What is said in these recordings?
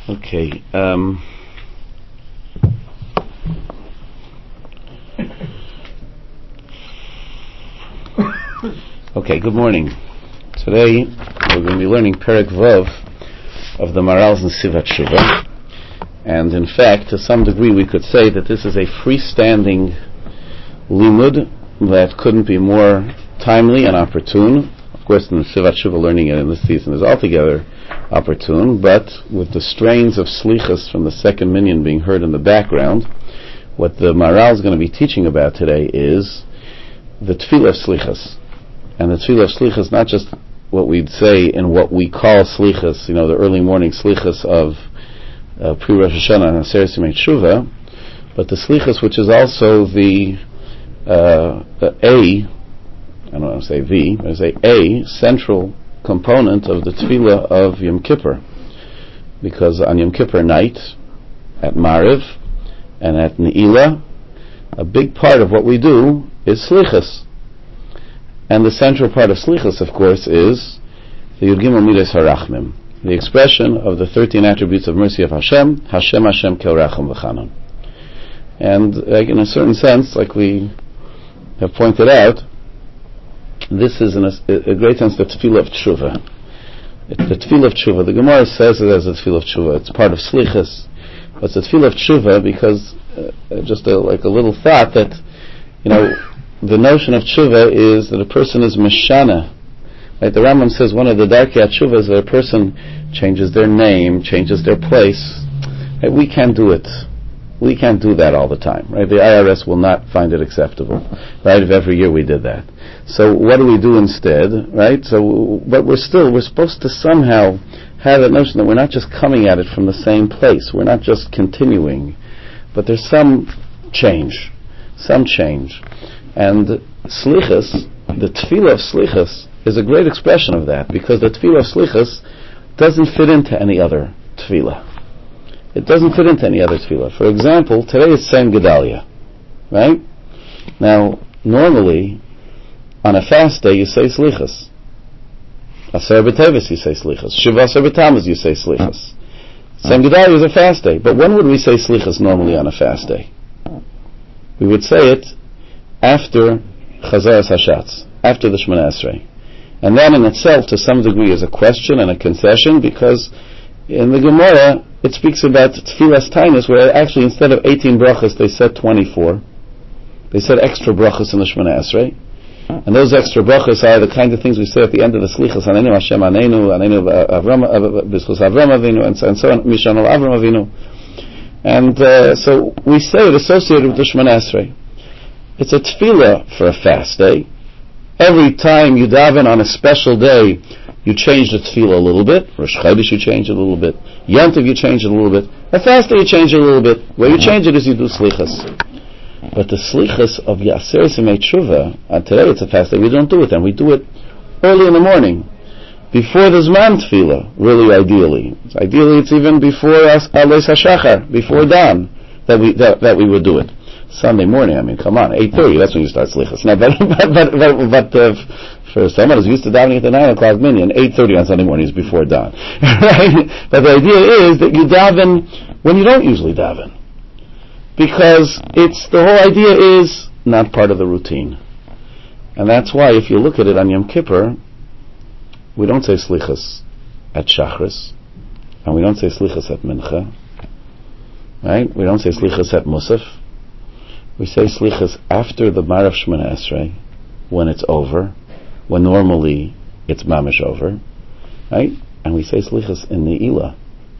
Okay. Okay, good morning. Today we're going to be learning Perek Vav of the Maharal's Nesivos Shuvah. And in fact, to some degree we could say that this is a freestanding limud that couldn't be more timely and opportune. Of course, the Nesivos Shuvah learning it in this season is altogether opportune, but with the strains of slichas from the second minyan being heard in the background, what the Maharal is going to be teaching about today is the tefillah of slichas. And the tefillah of slichas, not just what we'd say in what we call slichas, the early morning slichas of pre-Rosh Hashanah and Aseret Yemei Teshuvah, but the slichas which is also the I don't want to say the, but I say a central component of the tefillah of Yom Kippur. Because on Yom Kippur night, at Mariv, and at Ne'ilah, a big part of what we do is slichas. And the central part of slichas, of course, is the Yud Gimel Midas HaRachmim, the expression of the 13 attributes of mercy of Hashem, Hashem Hashem Kel Rachum V'Chanon. And in a certain sense, like we have pointed out, this is in a great sense the tefillah of Teshuvah. It's the tefillah of Teshuvah. The Gemara says it as a tefillah of Teshuvah. It's part of slichas. But it's a tefillah of Teshuvah because, just a little thought that, the notion of Teshuvah is that a person is meshana. Right? The Rambam says one of the darkei Teshuvah is that a person changes their name, changes their place. Right? We can't do it. We can't do that all the time. Right? The IRS will not find it acceptable. Right? If every year we did that. So what do we do instead? Right? But we're supposed to somehow have that notion that we're not just coming at it from the same place. We're not just continuing. But there's some change. And slichas, the tefillah of slichas, is a great expression of that, because the tefillah of slichas doesn't fit into any other tefillah. It doesn't fit into any other tefillah. For example, today is Tzom Gedalia, right? Now, normally, on a fast day, you say slichas. Aser B'Teves, you say slichas. Shiva Aser B'Tammuz, you say slichas. Tzom Gedalia is a fast day. But when would we say slichas normally on a fast day? We would say it after Chazaras Hashatz, after the Shemona Esrei. And that in itself, to some degree, is a question and a concession, because in the Gemara, it speaks about Tfilas Tainus, where actually instead of 18 brachas, they said 24. They said extra brachas in the Shemona Esrei. And those extra brachas are the kind of things we say at the end of the Slichas, Anenu Hashem Anenu, Anenu B'schus Avram Avinu, and so on, Mishon al Avram Avinu. And so we say it associated with the Shemona Esrei. It's a tefillah for a fast day. Every time you daven on a special day, you change the tefillah a little bit. Rosh Chodesh you change it a little bit. Yom Tov you change it a little bit. A fast day you change it a little bit. Where you change it is you do slichas. But the slichas of Aseret Yemei Teshuvah, and today it's a fast day, we don't do it then. We do it early in the morning, before the Zman tefillah, really ideally. Ideally it's even before Aleis HaShachar, before dawn, that we would do it. Sunday morning, come on, 8:30, that's when you start slichas. Now, but for someone who's used to davening at the 9 o'clock minyan, 8:30 on Sunday morning is before dawn. Right? But the idea is that you daven when you don't usually daven. Because the whole idea is not part of the routine. And that's why, if you look at it on Yom Kippur, we don't say slichas at Shachris, and we don't say slichas at Mincha, right? We don't say slichas at Musaf. We say slichas after the Marav Shemona Esrei, when it's over, when normally it's mamish over, right? And we say slichas in Ne'ilah,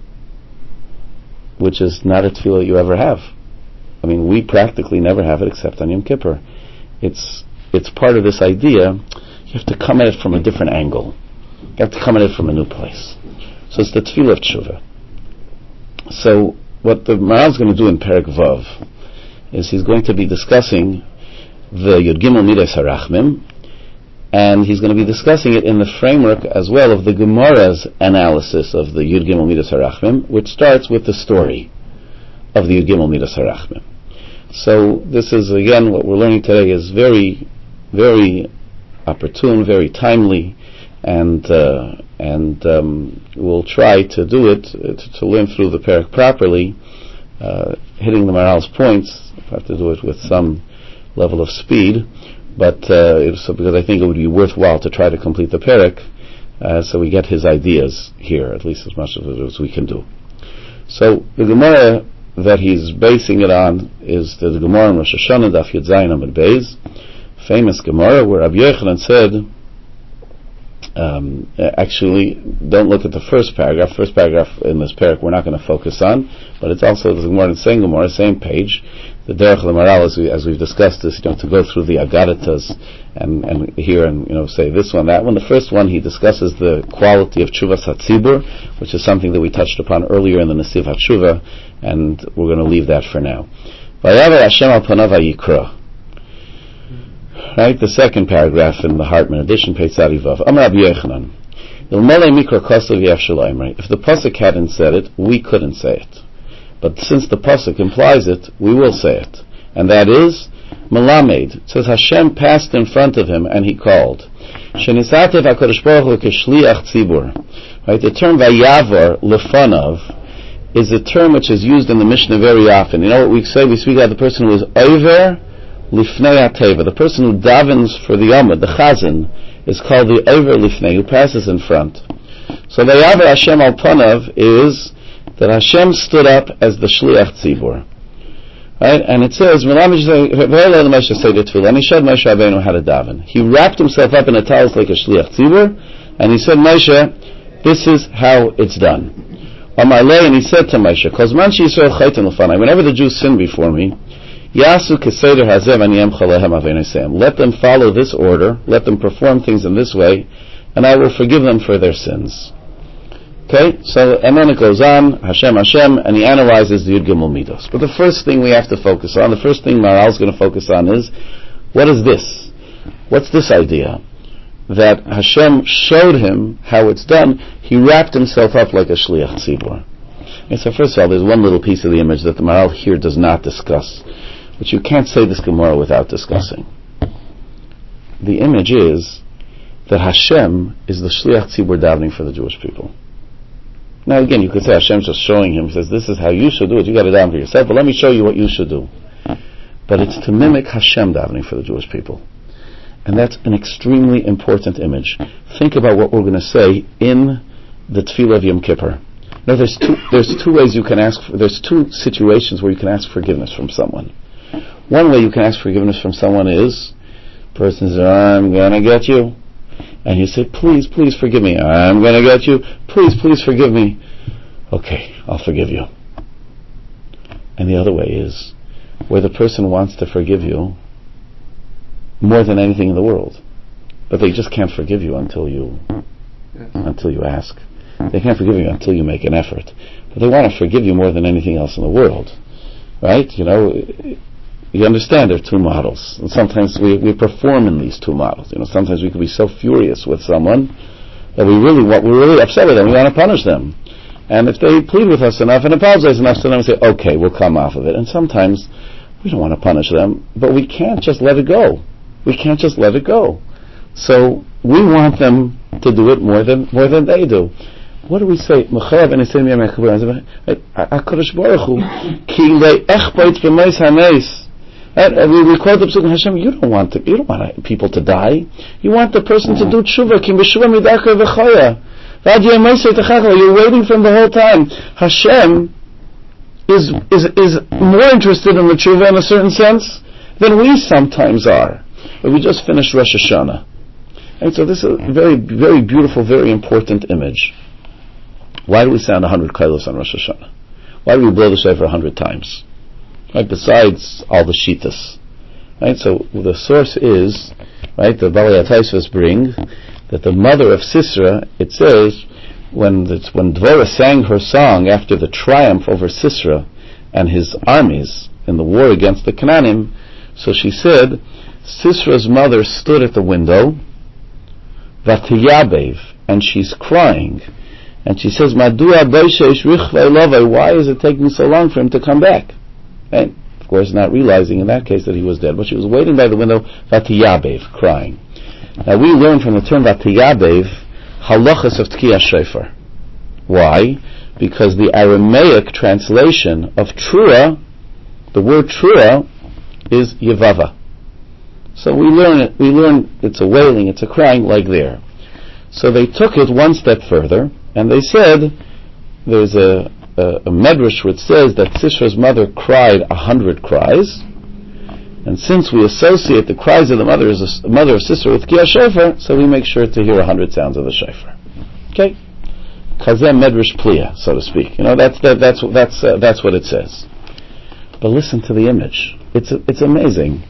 which is not a tefillah you ever have. We practically never have it except on Yom Kippur. It's part of this idea. You have to come at it from a different angle. You have to come at it from a new place. So it's the tefillah of Teshuvah. So what the Maharal is going to do in Perek Vav is he's going to be discussing the Yud Gimel Midas HaRachmim, and he's going to be discussing it in the framework as well of the Gemara's analysis of the Yud Gimel Midas HaRachmim, which starts with the story of the Yud Gimel Midas HaRachmim. So this is, again, what we're learning today is very, very opportune, very timely, and and we'll try to do it, to learn through the parak properly, hitting the Maharal's points. We'll have to do it with some level of speed, but because I think it would be worthwhile to try to complete the parak, so we get his ideas here, at least as much of it as we can do. So the Gemara that he's basing it on is the Gemara in Rosh Hashanah, Daf Yud Zayin Amud Beis, famous Gemara where Rabbi Yochanan said, actually, don't look at the first paragraph. First paragraph in this parak we're not going to focus on, but it's also the Gemara in the same Gemara, same page. The Derech L'Maral, as we've discussed this, to go through the Agaritas and here and say this one, that one. The first one he discusses the quality of Tshuvas HaTzibur, which is something that we touched upon earlier in the Nesiv HaTshuva, and we're going to leave that for now. Vayavar Hashem al panav vayikra. Right, the second paragraph in the Hartman edition, Pei Tzadi Vav. Amar Rabbi Yochanan, Ilmolei mikra kosav yafshel oimrei. If the pasuk hadn't said it, we couldn't say it. But since the pasuk implies it, we will say it. And that is, Melamed. It says Hashem passed in front of him and he called. Shenisatev HaKadosh Baruch Hu keshliach tzibur. Right, the term vayavar lefanav is a term which is used in the Mishnah very often. You know what we say? We speak about the person who is over lifnei ateva. The person who davens for the Amud, the chazan, is called the over lifnei, who passes in front. So vayavar Hashem al panav is that Hashem stood up as the shliach tzibur. Right? And it says, and he said Moshe Rabbeinu had a daven. He wrapped himself up in a towel like a shliach tzibur, and he said, Moshe, this is how it's done. And he said to Moshe, whenever the Jews sin before me, let them follow this order, let them perform things in this way, and I will forgive them for their sins. Okay, so, and then it goes on, Hashem, and he analyzes the Yud Gimel Midos. But the first thing we have to focus on, the first thing Maharal's going to focus on is, what is this? What's this idea? That Hashem showed him how it's done. He wrapped himself up like a Shliach Tzibur. And so first of all, there's one little piece of the image that the Maharal here does not discuss, which you can't say this Gemara without discussing. The image is that Hashem is the Shliach Tzibur davening for the Jewish people. Now again, you could say Hashem's just showing him. He says, this is how you should do it. You got to daven for yourself, but let me show you what you should do. But it's to mimic Hashem davening for the Jewish people. And that's an extremely important image. Think about what we're going to say in the Tefillah of Yom Kippur. Now there's two ways you can ask, there's two situations where you can ask forgiveness from someone. One way you can ask forgiveness from someone is, the person says, I'm going to get you. And you say, please, please forgive me. I'm going to get you. Please, please forgive me. Okay, I'll forgive you. And the other way is where the person wants to forgive you more than anything in the world, but they just can't forgive you until you ask. They can't forgive you until you make an effort. But they want to forgive you more than anything else in the world. Right? You understand there are two models, and sometimes we perform in these two models. Sometimes we can be so furious with someone that we're really upset with them. We want to punish them, and if they plead with us enough and apologize enough to them, we say, "Okay, we'll come off of it." And sometimes we don't want to punish them, but we can't just let it go. We can't just let it go. So we want them to do it more than they do. What do we say? HaKadosh Baruch Hu, ki le'echbait b'meis haneis. And we quote the Psukim, Hashem, you don't want people to die. You want the person to do tshuva. Kim b'shuva midaka v'choya. You're waiting for him the whole time. Hashem is more interested in the tshuva in a certain sense than we sometimes are. But we just finished Rosh Hashanah. And so this is a very, very beautiful, very important image. Why do we sound 100 kailos on Rosh Hashanah? Why do we blow the shofar 100 times? Right, besides all the shitas. Right, so the source is, right, the Balei HaTaisvos bring that the mother of Sisera, it says, when Dvorah sang her song after the triumph over Sisera and his armies in the war against the Canaanim, so she said, Sisera's mother stood at the window, Vatiyabev, and she's crying, and she says, Madua Beishesh Richvei Lovei, why is it taking so long for him to come back? And of course, not realizing in that case that he was dead, but she was waiting by the window, Vatiyabev, crying. Now we learn from the term Vatiyabev halachas of Tkiyah Shofar. Why? Because the Aramaic translation of Trua, the word Trua, is Yevava. So we learn it's a wailing, it's a crying like there. So they took it one step further, and they said, there's a medrash which says that Sisra's mother cried 100 cries, and since we associate the cries of the mother of Sisra with Tkiyah Shofar, so we make sure to hear 100 sounds of the shofar. Okay? Kazem medrash pliya, so to speak. That's what it says. But listen to the image. It's amazing.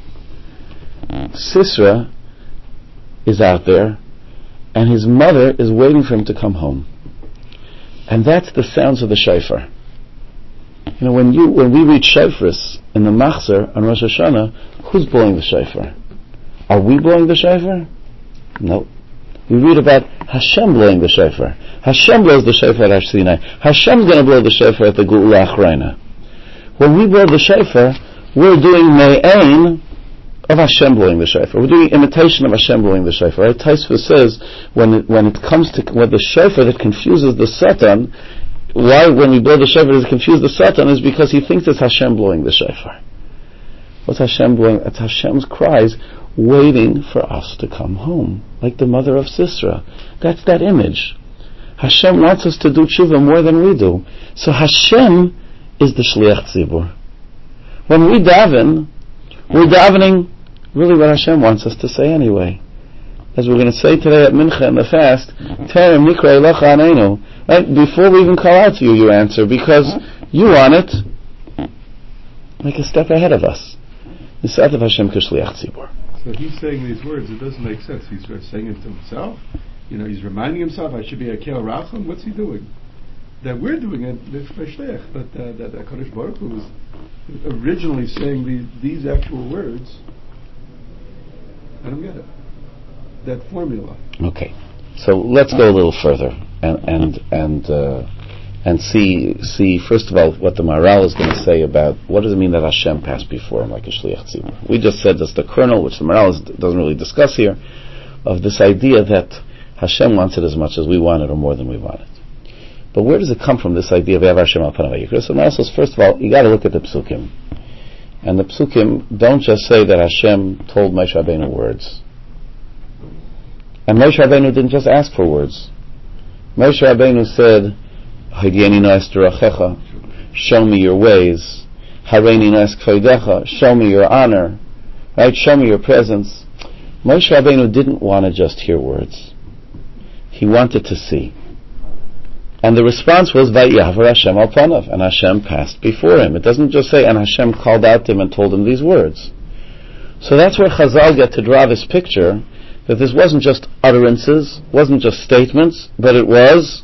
Sisra is out there, and his mother is waiting for him to come home. And that's the sounds of the shofar. When we read shofars in the Machzor on Rosh Hashanah, who's blowing the shofar? Are we blowing the shofar? No. We read about Hashem blowing the shofar. Hashem blows the shofar at Har Sinai. Hashem's going to blow the shofar at the Geula Achrona. When we blow the shofar, we're doing me'ain of Hashem blowing the shofar. We're doing imitation of Hashem blowing the shofar. Right? Taisva says when it comes to the shofar that confuses the Satan, why when we blow the shofar does it confuse the Satan is because he thinks it's Hashem blowing the shofar. What's Hashem blowing? It's Hashem's cries waiting for us to come home, like the mother of Sisra. That's that image. Hashem wants us to do tshuva more than we do. So Hashem is the shliach tzibur. When we daven, we're davening really what Hashem wants us to say anyway. As we're going to say today at Mincha in the fast, Terem nikra elecha aneinu. Right? Before we even call out to you, you answer, because you want it like a step ahead of us. Nisat of Hashem k'shliach tzibur. So he's saying these words, it doesn't make sense. He's saying it to himself. He's reminding himself, I should be a Kel Racham. What's he doing? That we're doing it, but that HaKadosh Baruch Hu was originally saying these actual words. I don't get it. That formula. Okay, so let's go a little further and see first of all what the Maharal is going to say about what does it mean that Hashem passed before him like a shliach tzibur. We just said that's the kernel, which the Maharal doesn't really discuss here, of this idea that Hashem wants it as much as we want it or more than we want it. But where does it come from, this idea of Yav Hashem al panav vayikra? So Maharal says, first of all, you got to look at the psukim, and the psukim don't just say that Hashem told Moshe Rabbeinu words. And Moshe Rabbeinu didn't just ask for words. Moshe Rabbeinu said, Hadyeni na'es derachecha, show me your ways. Hareini na'es kvodecha, show me your honor. Right? Show me your presence. Moshe Rabbeinu didn't want to just hear words. He wanted to see. And the response was, Vayavar Hashem al panav, and Hashem passed before him. It doesn't just say, and Hashem called out to him and told him these words. So that's where Chazal get to draw this picture, that this wasn't just utterances, wasn't just statements, but it was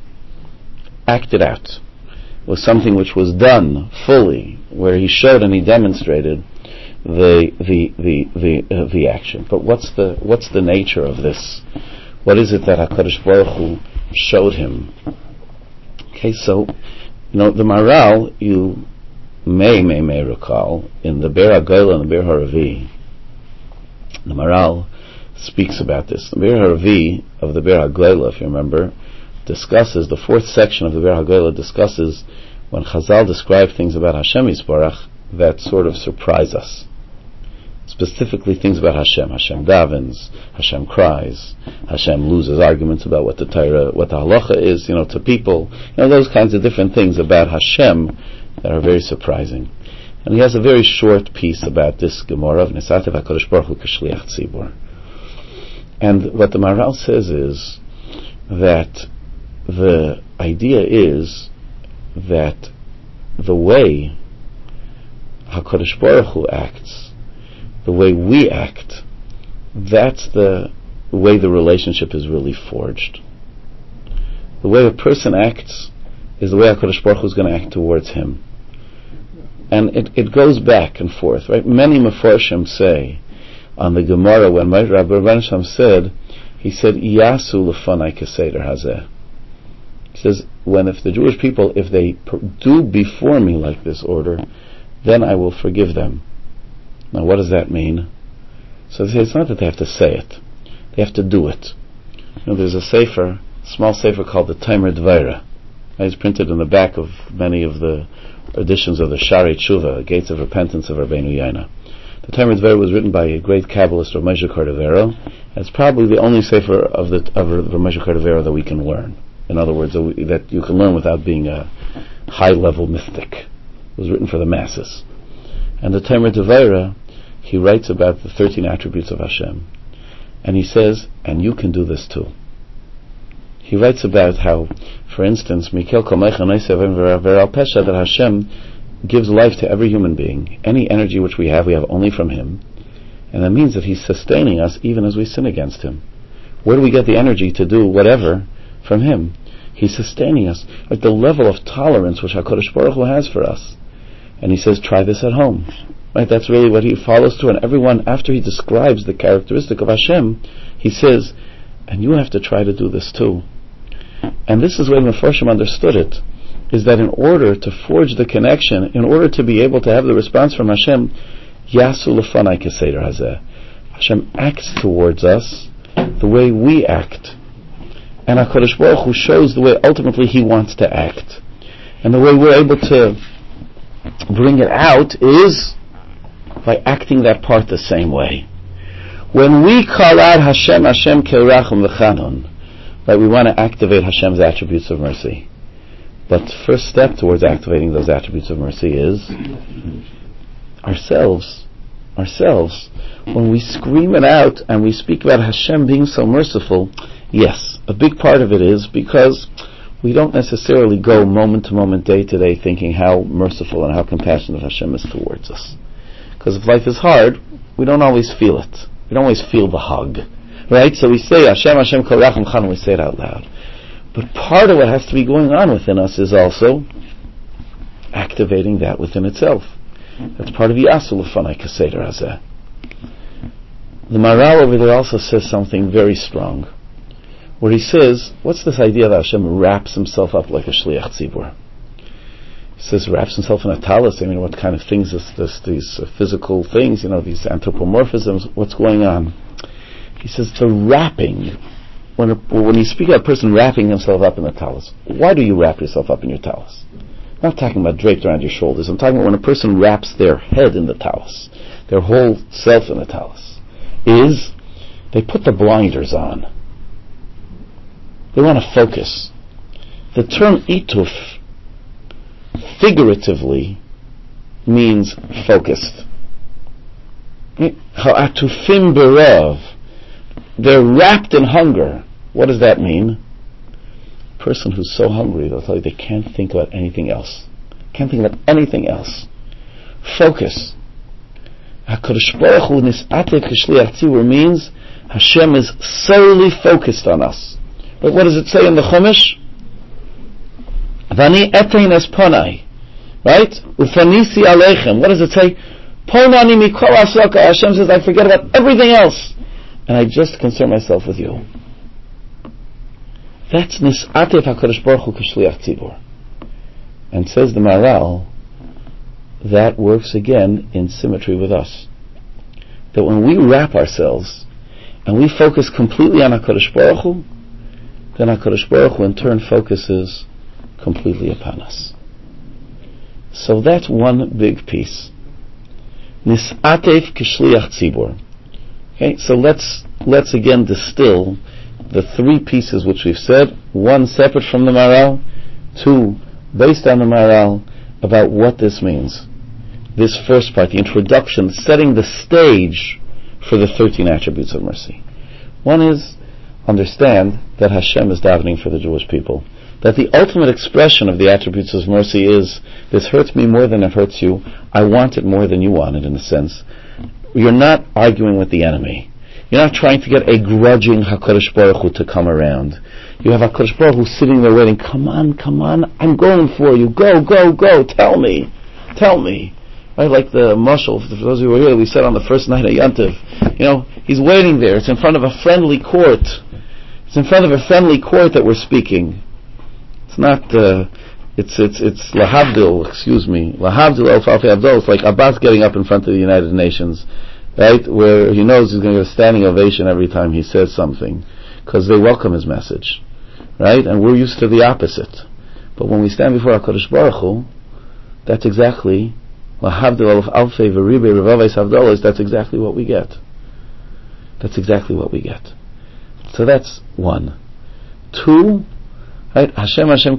acted out. It was something which was done fully, where he showed and he demonstrated the action. But what's the nature of this? What is it that HaKadosh Baruch Hu showed him? Okay, so the Maharal, you may recall in the Be'er HaGoyla and the Be'er HaRavi, the Maharal speaks about this. The Be'er HaRavi of the Be'er HaGoyla, if you remember, discusses, the fourth section of the Be'er HaGoyla discusses when Chazal describe things about Hashem Yisbarach that sort of surprise us. Specifically things about Hashem. Hashem davens, Hashem cries, Hashem loses arguments about what the halacha is, to people. Those kinds of different things about Hashem that are very surprising. And he has a very short piece about this Gemara of Nisatev HaKadosh Baruch Hu K'Shliach Tzibur. And what the Maharal says is that the idea is that the way HaKadosh Baruch Hu acts, the way we act, that's the way the relationship is really forged. The way a person acts is the way HaKadosh Baruch Hu is going to act towards him. And it goes back and forth, right? Many Mefarshim say on the Gemara, when Rabbi Ransham said, he said, Yasu lefanai keseder hazeh. He says, if the Jewish people, if they do before me like this order, then I will forgive them. Now what does that mean? So they say it's not that they have to say it, they have to do it. There's a sefer, small sefer called the Taimer Dvaira. It's printed in the back of many of the editions of the Shari Tshuva, Gates of Repentance of Rabbeinu Yaina. The Taimer Dvaira was written by a great Kabbalist, Rav Moshe Cordovero. It's probably the only sefer of Rav Moshe Cordovero that we can learn. In other words, that you can learn without being a high-level mystic. It was written for the masses. And the Taimer Dvaira, he writes about the 13 attributes of Hashem. And he says, and you can do this too. He writes about how, for instance, that Hashem gives life to every human being. Any energy which we have only from Him. And that means that He's sustaining us even as we sin against Him. Where do we get the energy to do whatever? From Him. He's sustaining us at the level of tolerance which HaKadosh Baruch Hu has for us. And he says, try this at home. Right? That's really what he follows through. And everyone, after he describes the characteristic of Hashem, he says, and you have to try to do this too. And this is the way the Mefarshim understood it, is that in order to forge the connection, in order to be able to have the response from Hashem, Yasu Lefanai Keseder Hazeh. Hashem acts towards us the way we act. And HaKadosh Baruch Hu shows the way ultimately He wants to act. And the way we're able to bring it out is by acting that part the same way. When we call out Hashem, Hashem Ke'Rachum V'Chanun, right, we want to activate Hashem's attributes of mercy. But the first step towards activating those attributes of mercy is ourselves. When we scream it out and we speak about Hashem being so merciful, yes, a big part of it is because we don't necessarily go moment to moment, day to day, thinking how merciful and how compassionate Hashem is towards us. Because if life is hard, we don't always feel it. We don't always feel the hug. Right? So we say, Hashem, Hashem, Kol Rachum Chan, we say it out loud. But part of what has to be going on within us is also activating that within itself. That's part of Yasu Lefanai Keseder Hazeh. The Maharal over there also says something very strong, where he says, what's this idea that Hashem wraps himself up like a Shliach Tzibur? He says, wraps himself in a talis. I mean, what kind of things these physical things, these anthropomorphisms, what's going on? He says, the wrapping, when you speak of a person wrapping himself up in the talis, why do you wrap yourself up in your talis? I'm not talking about draped around your shoulders. I'm talking about when a person wraps their head in the talis, their whole self in the talis, is they put the blinders on. They want to focus. The term ituf figuratively means focused. Ha'atufim berav. They're wrapped in hunger. What does that mean? A person who's so hungry, they'll tell you they can't think about anything else. Can't think about anything else. Focus. HaKadosh Baruch Hu nis'atev k'shliach tzibur means Hashem is solely focused on us. But what does it say in the Chumash? Vani etein es ponai. Right? Ufanisi aleichem. What does it say? Ponani mikol asaka. Hashem says, I forget about everything else, and I just concern myself with you. That's nis'atev HaKadosh Baruch Hu k'shliach tzibur. And says the Maharal, that works again in symmetry with us. That when we wrap ourselves and we focus completely on HaKadosh Baruch Hu, then HaKadosh Baruch Hu in turn focuses completely upon us. So that's one big piece. Nis'atev k'shliach tzibur. Okay, so let's again distill the three pieces which we've said, one separate from the Maharal, two based on the Maharal, about what this means. This first part, the introduction, setting the stage for the 13 attributes of mercy. One is, understand that Hashem is davening for the Jewish people. That the ultimate expression of the attributes of mercy is, this hurts me more than it hurts you, I want it more than you want it, in a sense. You're not arguing with the enemy. You're not trying to get a grudging HaKadosh Baruch Hu to come around. You have HaKadosh Baruch Hu sitting there waiting, come on, I'm going for you, go, tell me. Right, like the mashal, for those who were here, we said on the first night of Yantiv, he's waiting there, it's in front of a friendly court. It's in front of a friendly court that we're speaking. It's not, it's lahavdil, lahavdil el falfei abdol. It's like Abbas getting up in front of the United Nations, right, where he knows he's going to get a standing ovation every time he says something. because they welcome His message, right? And we're used to the opposite. But when we stand before HaKadosh Baruch Hu, that's exactly that's exactly what we get. That's exactly what we get. So that's one. Two, right? Hashem know,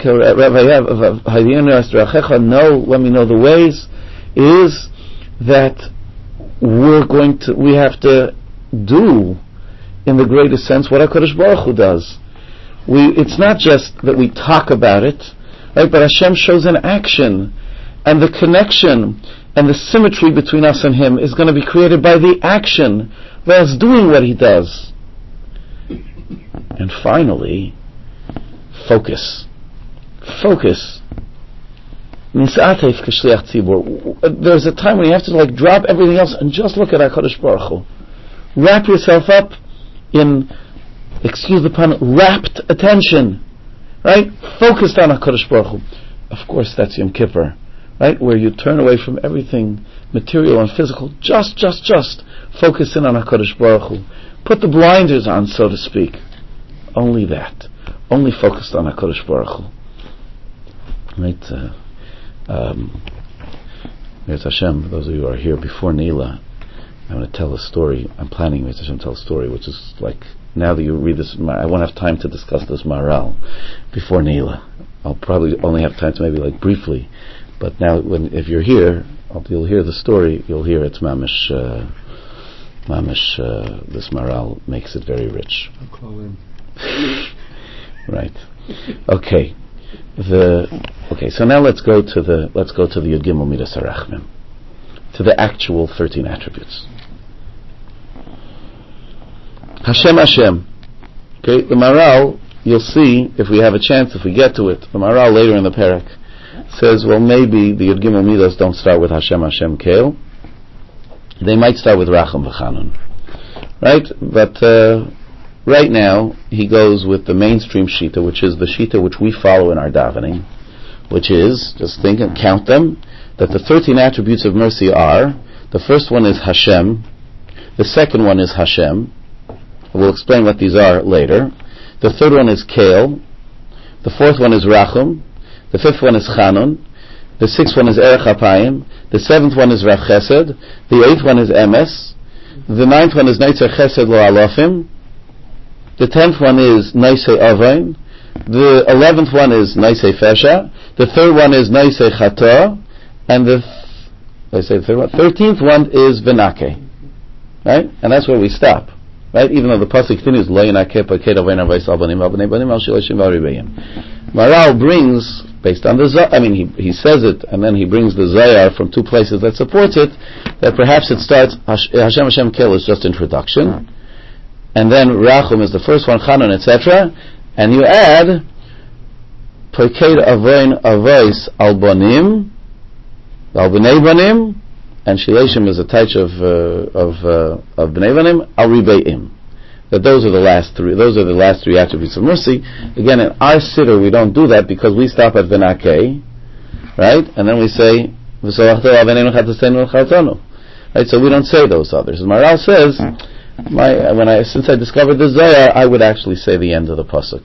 let me know the ways, is that we have to do, in the greatest sense, what HaKadosh Baruch Hu does. It's not just that we talk about it, right? But Hashem shows an action, and the connection and the symmetry between us and Him is going to be created by the action, by us doing what He does. And finally, focus. Focus. There's a time when you have to drop everything else and just look at HaKadosh Baruch Hu. Wrap yourself up in, excuse the pun, rapt attention, right? Focused on HaKadosh Baruch Hu. Of course, that's Yom Kippur, right? Where you turn away from everything material and physical, just focus in on HaKadosh Baruch Hu. Put the blinders on, so to speak. Only that. Only focused on HaKadosh Baruch Hu. Right? There's Hashem, for those of you who are here before Neila, I'm going to tell a story. I'm planning, Mr. Hashem, to tell a story, which is now that you read this, I won't have time to discuss this Maharal before Neila. I'll probably only have time to maybe briefly, but now if you're here, you'll hear the story. You'll hear it's mamish. This Maharal makes it very rich. I'll call in. Right. Okay. So now let's go to the Yud Gimel Midas HaRachmim, to the actual 13 attributes. Hashem. Okay, the Maharal, you'll see, if we have a chance, if we get to it, the Maharal later in the parak says, well, maybe the Yud Gimel Midas don't start with Hashem Keil. They might start with Racham V'Chanun. Right? But right now, he goes with the mainstream Shita, which is the Shita which we follow in our davening, which is, just think and count them, that the 13 attributes of mercy are, the first one is Hashem, the second one is Hashem, we'll explain what these are later, the third one is Keil, the fourth one is Rachum, the fifth one is Chanun, the sixth one is Erech HaPayim, the seventh one is Rav Chesed, the eighth one is Emes, the ninth one is Neitzer Chesed Lo Alofim, the 10th one is Neisei Avain, the 11th one is Neisei Fesha, the third one is Neisei Chata, and the 13th one is Venake. Right? And that's where we stop. Right? Even though the pasuk continues, Lo Yinakeh Paked Avain Avais Al Banim Al Bnei Banim Al Shilashim Al Ribeim. Maharal brings, based on the Zayar, he says it, and then he brings the Zayar from two places that supports it, that perhaps it starts, Hashem Keil is just introduction, and then Rachum is the first one, Chanun, etc., and you add Paked Avain Avais Al Banim Al Bnei Banim, and Shilashim is a touch of Bnei Banim, Al Ribeim. That those are the last three attributes of mercy. Again, in our siddur we don't do that because we stop at Venakeh, right? And then we say right? So we don't say those others. Maharal says, since I discovered the Zayar, I would actually say the end of the pasuk.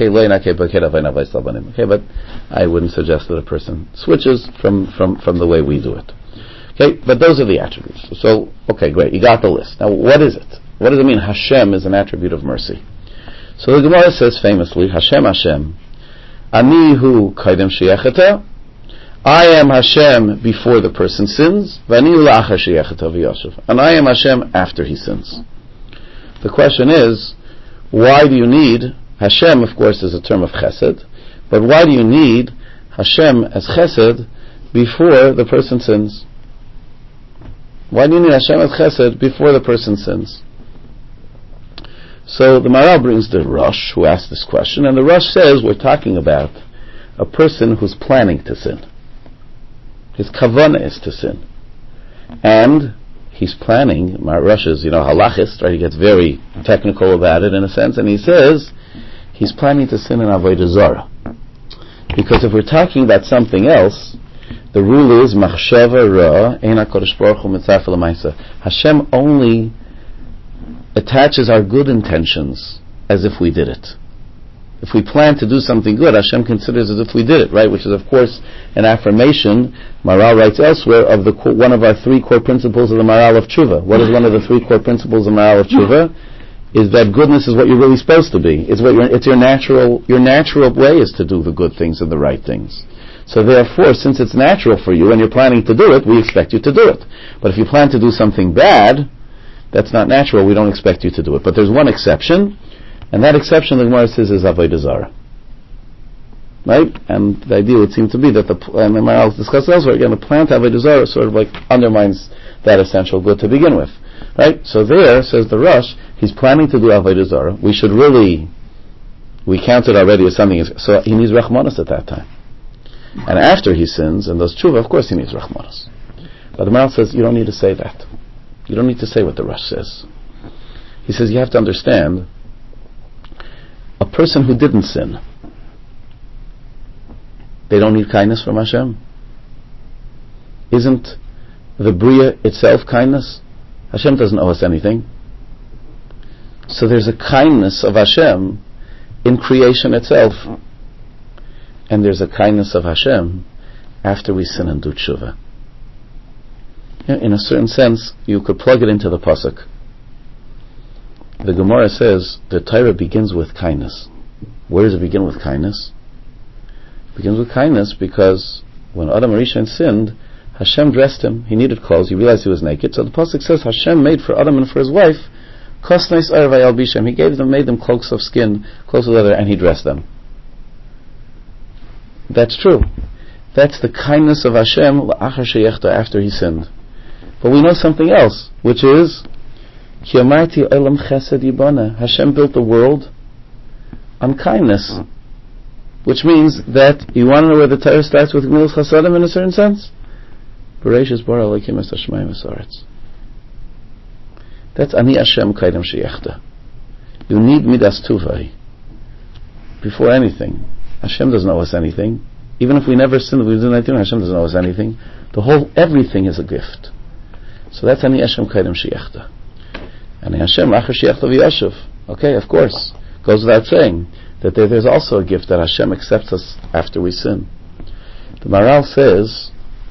Okay, but I wouldn't suggest that a person switches from the way we do it. Okay, but those are the attributes. So, okay, great, you got the list. Now, what is it? What does it mean Hashem is an attribute of mercy? So the Gemara says famously, Hashem, Ani hu kaidem sheyecheta, I am Hashem before the person sins, Vani la'achar sheyecheta v'yoshev, and I am Hashem after he sins. The question is, why do you need, Hashem of course is a term of chesed, but why do you need Hashem as chesed before the person sins? Why do you need Hashem as chesed before the person sins? So the Maharal brings the Rosh who asked this question, and the Rosh says we're talking about a person who's planning to sin. His kavanah is to sin. And he's planning, my Rosh is, halachist, right? He gets very technical about it in a sense, and he says he's planning to sin in Avodah Zarah. Because if we're talking about something else, the rule is machshava ra ein HaKadosh Baruch Hu mitzaref l'maisa. Hashem only attaches our good intentions as if we did it. If we plan to do something good, Hashem considers as if we did it, right? Which is, of course, an affirmation. Maharal writes elsewhere of one of our 3 core principles of the Maharal of Tshuva. What is one of the 3 core principles of the Maharal of Tshuva? Is that goodness is what you're really supposed to be. It's your natural way is to do the good things and the right things. So therefore, since it's natural for you and you're planning to do it, we expect you to do it. But if you plan to do something bad, that's not natural. We don't expect you to do it. But there's one exception. And that exception, the Gemara says, is Avodah Zarah. Right? And the idea would seem to be that and the Maharal discussed elsewhere, again, the plan to Avodah Zarah sort of like undermines that essential good to begin with. Right? So there, says the Rosh, he's planning to do Avodah Zarah. We counted already as something, so he needs Rachmanos at that time. And after he sins and does tshuva, of course he needs Rachmanos. But the Maharal says, you don't need to say that. You don't need to say what the Rosh says. He says, you have to understand, a person who didn't sin, they don't need kindness from Hashem. Isn't the Bria itself kindness? Hashem doesn't owe us anything. So there's a kindness of Hashem in creation itself. And there's a kindness of Hashem after we sin and do tshuva. In a certain sense, you could plug it into the pasuk. The Gemara says the Torah begins with kindness. Where does it begin with kindness? It begins with kindness because when Adam HaRishon sinned, Hashem dressed him. He needed clothes. He realized he was naked. So the pasuk says Hashem made for Adam and for his wife kosnais arvei albishem. He made them cloaks of skin, clothes of leather, and he dressed them. That's true. That's the kindness of Hashem la'achar sheyechta, after he sinned. But we know something else, which is Ki amarti olam chesed yibana. Hashem built the world on kindness, which means that you want to know where the Torah starts with Gemilas Chasadim in a certain sense. Bereshis bara Elokim es hashamayim v'saaretz. That's ani Hashem kaidem sheyechta. You need midas tuvai before anything. Hashem doesn't owe us anything. Even if we never sin, we do anything, Hashem doesn't owe us anything. Everything is a gift. So that's ani Hashem kaidem sheyechta. Ani Hashem achar sheyechta v'yashuv. Okay, of course. Goes without saying that there's also a gift that Hashem accepts us after we sin. The Maharal says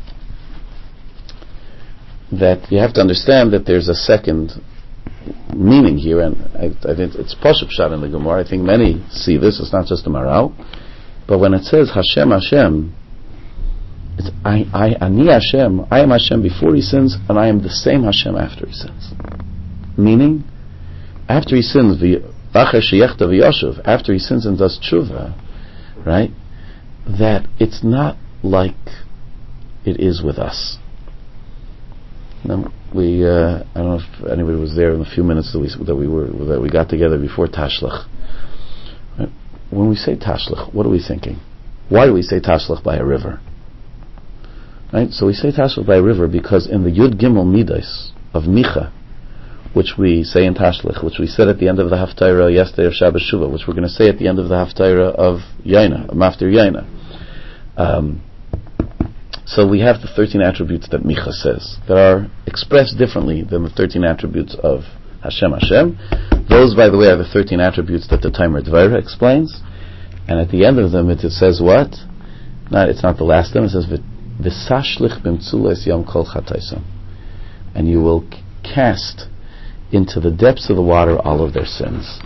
that you have to understand that there's a second meaning here, and I think it's Pashup Shad in the Gemara. I think many see this. It's not just the Maharal. But when it says Hashem, Hashem, it's Ani Hashem. I am Hashem before he sins, and I am the same Hashem after he sins. Meaning, after he sins, after he sins and does tshuva, right? That it's not like it is with us. Now, I don't know if anybody was there in the few minutes that we got together before Tashlach. Right? When we say Tashlach, what are we thinking? Why do we say Tashlach by a river? Right? So we say Tashlach by a river because in the Yud Gimel Midas of Micha, which we say in Tashlach, which we said at the end of the Haftarah yesterday of Shabbos Shuvah, which we're going to say at the end of the Haftarah of Yaina, Maftir Yaina. So we have the 13 attributes that Micha says that are expressed differently than the 13 attributes of Hashem Hashem. Those, by the way, are the 13 attributes that the Timer Dvaira explains. And at the end of them, it says what? It's not the last of them. It says V'sashlich b'mtzules yom kol chataisam, and you will cast into the depths of the water all of their sins.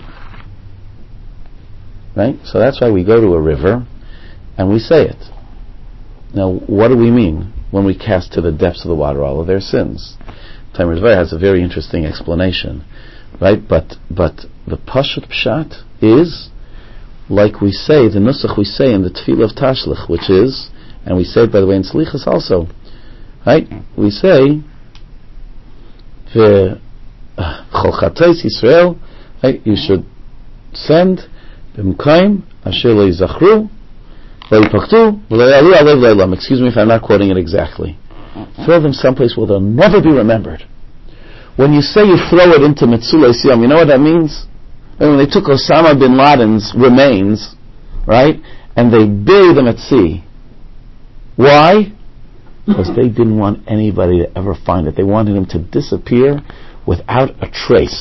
Right? So that's why we go to a river and we say it. Now, what do we mean when we cast to the depths of the water all of their sins? Timer Dvaira has a very interesting explanation, right? But the Pashut Pshat is like we say, the Nusach we say in the Tefillah of Tashlach, which is, and we say it, by the way, in Slichas also, right? We say, Chol Chatais Yisrael, right? You should send B'mkaim Asher Lo Yizachru excuse me if I'm not quoting it exactly. Throw them someplace where they'll never be remembered. When you say you throw it into Metzulei Siyam, you know what that means? When they took Osama bin Laden's remains, right, and they buried them at sea. Why? Because they didn't want anybody to ever find it. They wanted him to disappear without a trace.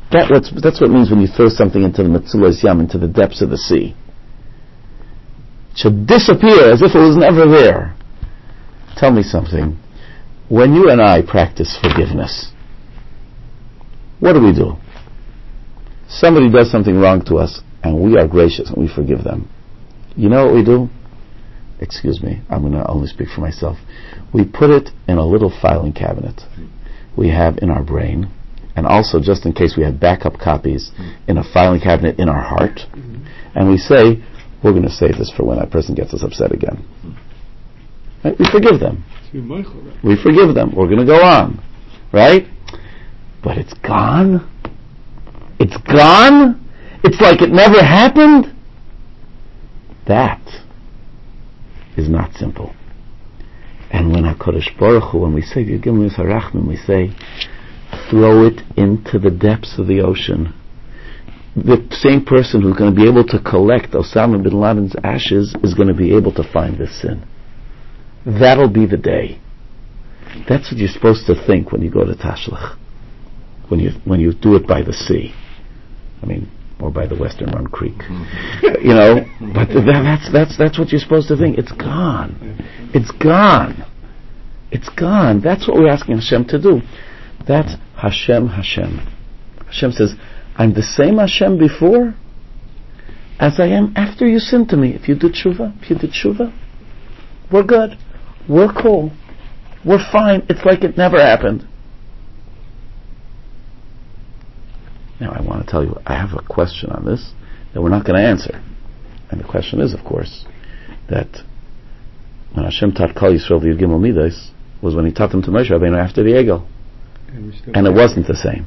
That's what it means when you throw something into the Metzulas Yam, into the depths of the sea. It should disappear as if it was never there. Tell me something. When you and I practice forgiveness, what do? Somebody does something wrong to us, and we are gracious and we forgive them. You know what we do? Excuse me, I'm going to only speak for myself. We put it in a little filing cabinet we have in our brain, and also just in case we have backup copies in a filing cabinet in our heart, and we say, we're going to save this for when that person gets us upset again. Right? We forgive them. We forgive them. We're going to go on. Right? But it's gone. It's gone. It's like it never happened. That is not simple. And when HaKadosh Baruch Hu, when we say Yigim Harachmim, we say, throw it into the depths of the ocean. The same person who's going to be able to collect Osama bin Laden's ashes is going to be able to find this sin. That'll be the day. That's what you're supposed to think when you go to Tashlach. When you do it by the sea. Or by the Western Run Creek. But that's what you're supposed to think. It's gone. It's gone. It's gone. That's what we're asking Hashem to do. That's Hashem. Hashem says, I'm the same Hashem before as I am after you sin to me. If you did tshuva, we're good. We're cool. We're fine. It's like it never happened. Now I want to tell you, I have a question on this that we're not going to answer. And the question is, of course, that when Hashem taught Kol Yisrael the Gimel Midas was when He taught them to Moshe Rabbeinu after the Egel. And it wasn't the same.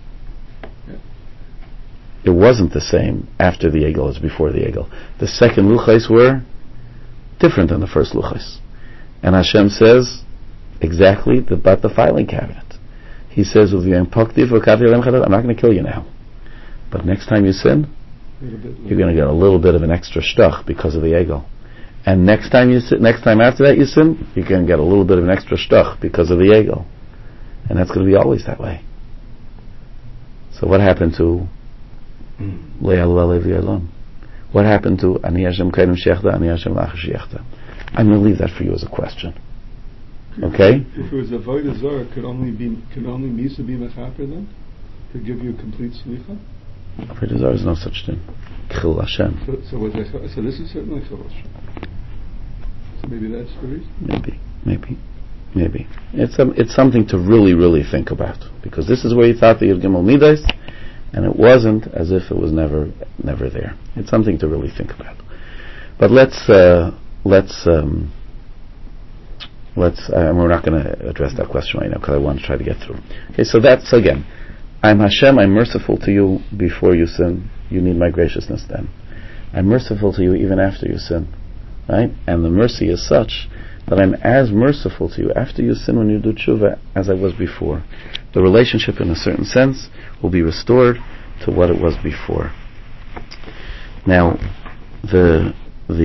It wasn't the same after the Egel as before the Egel. The second Luchais were different than the first Luchais. And Hashem says exactly about the filing cabinet. He says, I'm not going to kill you now. But next time you sin, you're going to get a little bit of an extra shtuch because of the Egel. And next time after that you sin, you're going to get a little bit of an extra shtuch because of the Egel. And that's going to be always that way. So what happened to What happened to Ani Hashem Kaidem Shechta, Ani Hashem Lacha Shechta? I'm going to leave that for you as a question. Okay? If it was a Avodah Zarah, could only Misa be Mechaper then? To give you a complete Slicha? Avodah Zarah is no such thing. Chil Hashem. So this is certainly Chil Hashem. So maybe that's the reason? Maybe. It's something to really, really think about. Because this is where you thought the Yud Gimel Midas, and it wasn't as if it was never there. It's something to really think about. But we're not going to address that question right now because I want to try to get through. Okay, so again, I'm Hashem, I'm merciful to you before you sin. You need my graciousness then. I'm merciful to you even after you sin. Right? And the mercy is such that I'm as merciful to you after you sin when you do tshuva as I was before. The relationship in a certain sense will be restored to what it was before. Now, the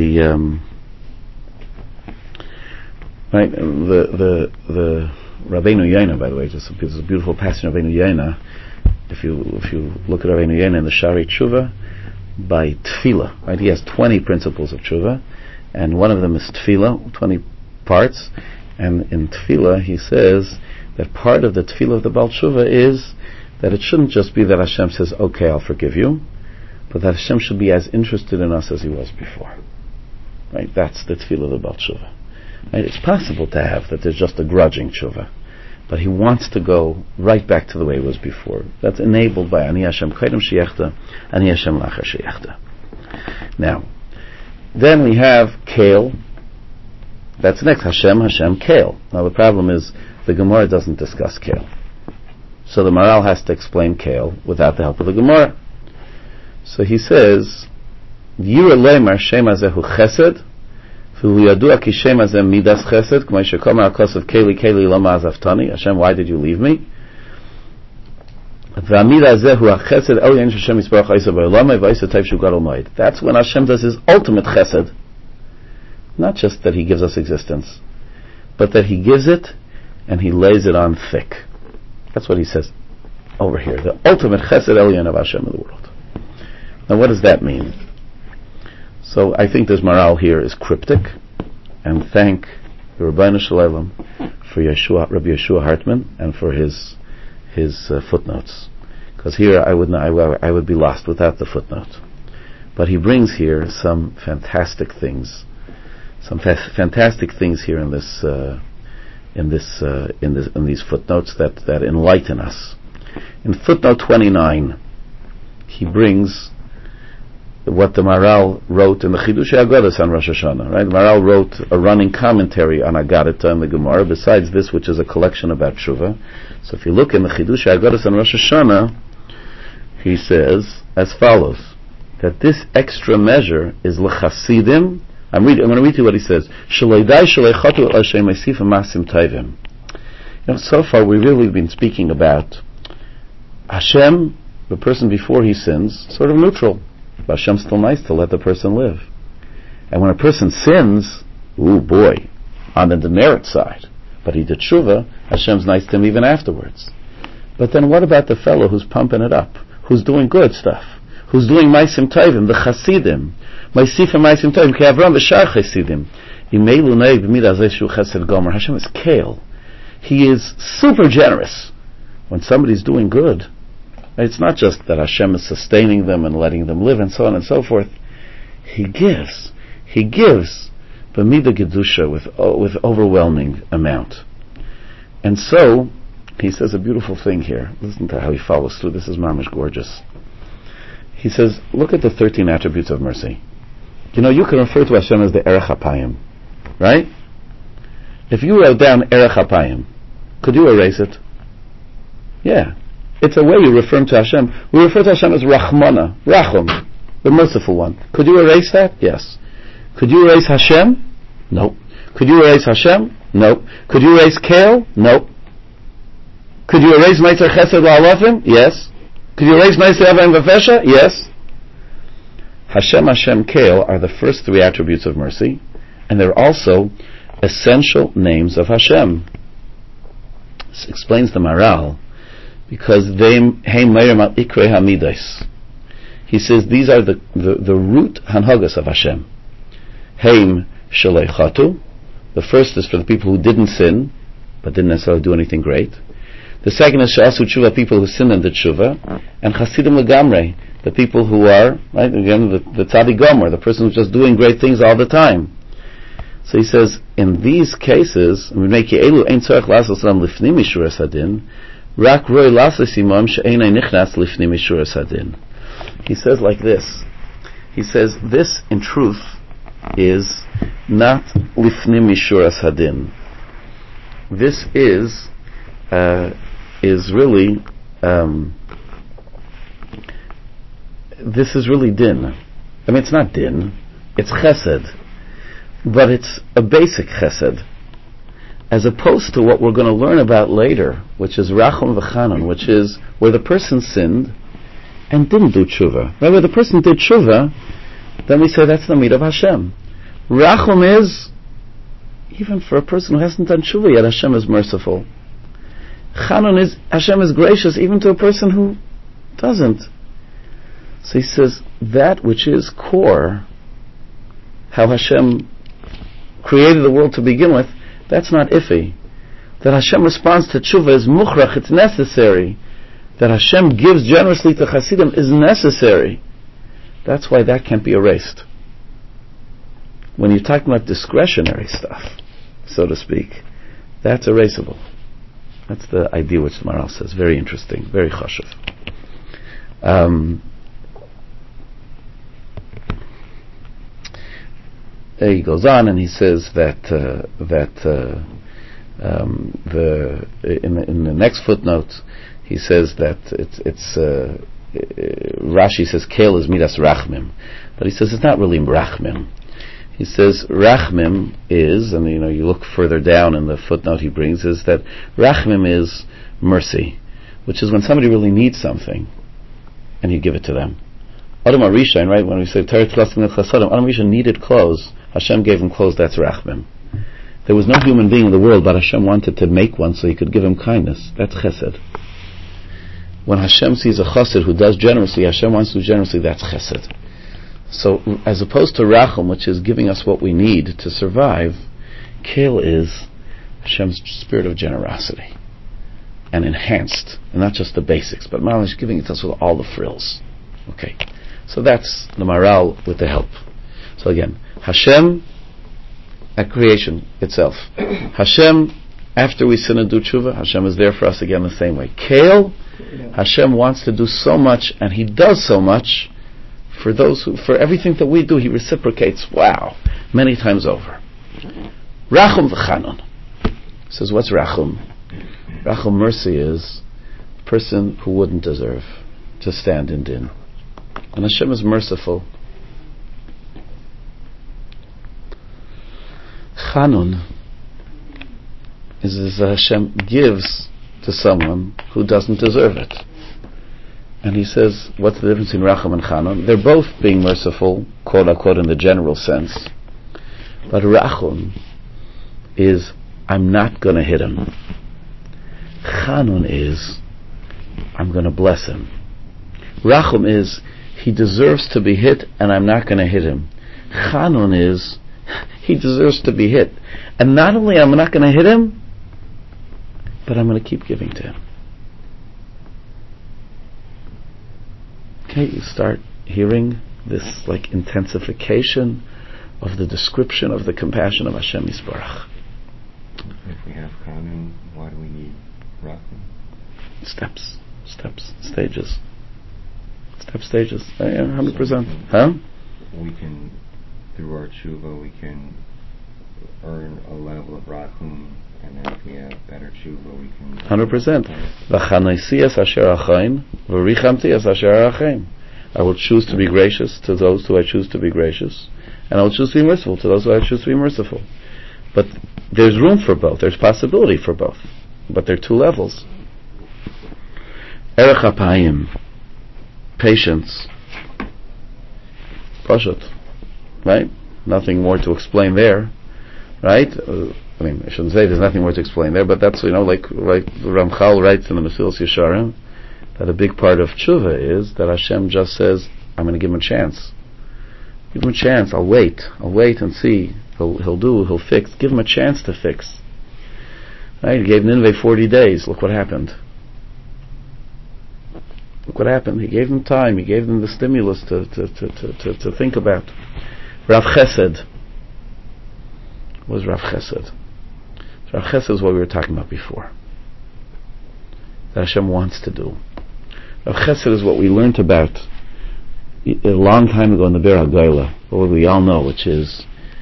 Rabbeinu Yonah, by the way, just a beautiful passage of Rabbeinu Yonah. If you look at Rabbeinu Yonah in the Shari Tshuva, by Tefillah, right? He has 20 principles of Tshuva, and one of them is Tefillah, 20 parts, and in Tefillah he says that part of the Tefillah of the Baal Tshuva is that it shouldn't just be that Hashem says, okay, I'll forgive you, but that Hashem should be as interested in us as He was before. Right? That's the Tefillah of the Baal Tshuva. Right? It's possible to have that there's just a grudging tshuva, but he wants to go right back to the way it was before. That's enabled by Ani Hashem Kaidem Sheyechta, Ani Hashem Lacha Sheyechta. Now, then we have Kale. That's next, Hashem, Kale. Now the problem is the Gemara doesn't discuss Kale, so the Maral has to explain Kale without the help of the Gemara. So he says, Yira Leimar Shem Azehu Chesed. Hashem, why did you leave me? That's when Hashem does His ultimate chesed. Not just that He gives us existence, but that He gives it and He lays it on thick. That's what He says. over here, the ultimate chesed elyon of Hashem in the world. Now, what does that mean? So I think this Maharal here is cryptic, and thank the Rabbeinu Shalom for Rabbi Yeshua Hartman and for his footnotes, because here I would be lost without the footnote. But he brings here some fantastic things here in these footnotes that enlighten us. In footnote 29, he brings what the Maharal wrote in the Chidushei Haggadahs on Rosh Hashanah. Right, the Maharal wrote a running commentary on Haggadah in the Gemara, besides this, which is a collection about Tshuva. So if you look in the Chidushei Haggadahs on Rosh Hashanah, he says as follows: that this extra measure is l'chasidim. I'm going to read you what he says. So far we've really been speaking about Hashem, the person before he sins, sort of neutral. But Hashem's still nice to let the person live. And when a person sins, ooh boy, on the demerit side, but he did tshuva, Hashem's nice to him even afterwards. But then what about the fellow who's pumping it up, who's doing good stuff, who's doing maisim tovim, the chasidim, maisifim maisim tovim, ki Avram v'shar chasidim, imeilu nei b'midah zeh shu chesed gomer. Hashem is kale. He is super generous when somebody's doing good. It's not just that Hashem is sustaining them and letting them live and so on and so forth. He gives b'midah gedusha with overwhelming amount. And so he says a beautiful thing here. Listen to how he follows through. This is mamish gorgeous. He says, look at the 13 attributes of mercy. You can refer to Hashem as the Erech HaPayim, right? If you wrote down Erech HaPayim, could you erase it? Yeah. It's a way you refer to Hashem. We refer to Hashem as Rachmana, Rachum, the merciful one. Could you erase that? Yes. Could you erase Hashem? No. Could you erase Hashem? No. Could you erase Kale? No. Could you erase Meitzar Chesed La'alafim? Yes. Could you erase Meitzar Avayim V'Fesha? Yes. Hashem, Kale are the first three attributes of mercy, and they're also essential names of Hashem. This explains the Maharal, because he says these are the root hanhagas of Hashem. Heim shalei chatu. The first is for the people who didn't sin, but didn't necessarily do anything great. The second is she'asu tshuva, people who sinned and did tshuva, and chasidim legamrei, the people who are, right, again, the tzaddik gomer, the person who's just doing great things all the time. So he says, in these cases, we make elu ein tzorech lasos ram lifnim mishuras hadin, rak roi lasos imam she'enai nichnas lifnim mishuras hadin. He says like this. He says, this in truth is not lifnim mishuras hadin. This is really this is really din. I mean, it's not din, it's chesed, but it's a basic chesed, as opposed to what we're going to learn about later, which is rachum v'chanan, which is where the person sinned and didn't do tshuva. Right, where the person did tshuva, then we say that's the meat of Hashem. Rachum is, even for a person who hasn't done tshuva yet, Hashem is merciful. Chanun is, Hashem is gracious even to a person who doesn't. So he says, that which is core, how Hashem created the world to begin with, that's not iffy. That Hashem responds to tshuva is mukhrach, it's necessary. That Hashem gives generously to Hasidim is necessary. That's why that can't be erased. When you're talking about discretionary stuff, so to speak, that's erasable. That's the idea which the Maharal says. Very interesting, very chashuv. He goes on and he says that in the next footnote he says that it's Rashi says Kale is midas rachmim, but he says it's not really rachmim. He says rachmim is, and you look further down in the footnote he brings, is that rachmim is mercy, which is when somebody really needs something and you give it to them. Adam Arishan, right, when we say Teret Chasadim Chasadim, Adam Arishan needed clothes, Hashem gave him clothes, that's rachmim. There was no human being in the world, but Hashem wanted to make one so he could give him kindness. That's chesed. when Hashem sees a chassid who does generously, Hashem wants to do generously, that's chesed. So, as opposed to rachum, which is giving us what we need to survive, kel is Hashem's spirit of generosity, and enhanced, and not just the basics, but Malish giving it us with all the frills. Okay, so that's the Maral with the help. So again, Hashem at creation itself. Hashem, after we sin and do tshuva, Hashem is there for us again the same way. Kel, Hashem wants to do so much, and He does so much for those who, for everything that we do, He reciprocates. Wow, many times over. Rachum v'chanun. Says, what's rachum? Rachum, mercy, is a person who wouldn't deserve to stand in din, and Hashem is merciful. Chanun is Hashem gives to someone who doesn't deserve it. And he says, what's the difference in Rachum and Chanun? They're both being merciful, quote unquote, in the general sense. But Rachum is, I'm not going to hit him. Chanun is, I'm going to bless him. Rachum is, he deserves to be hit and I'm not going to hit him. Chanun is, he deserves to be hit. And not only I'm not going to hit him, but I'm going to keep giving to him. Okay, you start hearing this like intensification of the description of the compassion of Hashem Yisbarach. If we have Chanun, why do we need Rachum? Steps, stages. Stages. 100%. Huh? We can, through our tshuva, we can earn a level of Rachum, and then if we have better tshuva, we can... 100%. V'chanaisias asher achaim, v'richamtias asher achaim. I will choose to be gracious to those who I choose to be gracious, and I will choose to be merciful to those who I choose to be merciful. But there's room for both. There's possibility for both. But there are two levels. Erech hapayim, patience. Pashut. Right? Nothing more to explain there. Right? I mean, I shouldn't say there's nothing more to explain there, but that's, like Ramchal writes in the Mesilas Yesharim, that a big part of tshuva is that Hashem just says, I'm going to give him a chance. Give him a chance. I'll wait and see. He'll fix. Give him a chance to fix. Right? He gave Nineveh 40 days. Look what happened. Look what happened. He gave them time. He gave them the stimulus to think about. Rav Chesed. What was Rav Chesed? Rav Chesed is what we were talking about before. That Hashem wants to do. Rav Chesed is what we learned about a long time ago in the Be'er HaGoyla, what we all know, which is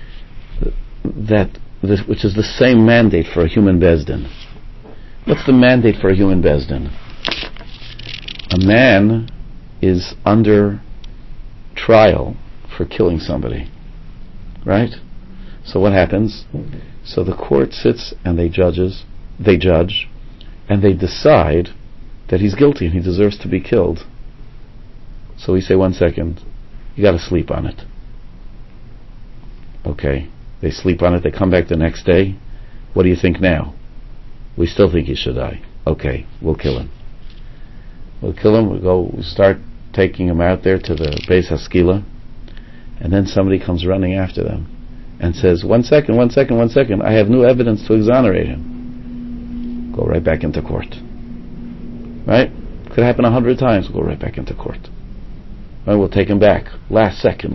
the same mandate for a human Bezdin. What's the mandate for a human Bezdin? A man is under trial for killing somebody. Right? So what happens? So the court sits and they judge, and they decide that he's guilty and he deserves to be killed. So we say, 1 second, you got to sleep on it. Okay, they sleep on it, they come back the next day. What do you think now? We still think he should die. Okay, we'll kill him. We start taking him out there to the Beis Haskila, and then somebody comes running after them and says, 1 second, I have new evidence to exonerate him. Go right back into court. Right? Could happen 100 times. We'll go right back into court. Right? We'll take him back. Last second.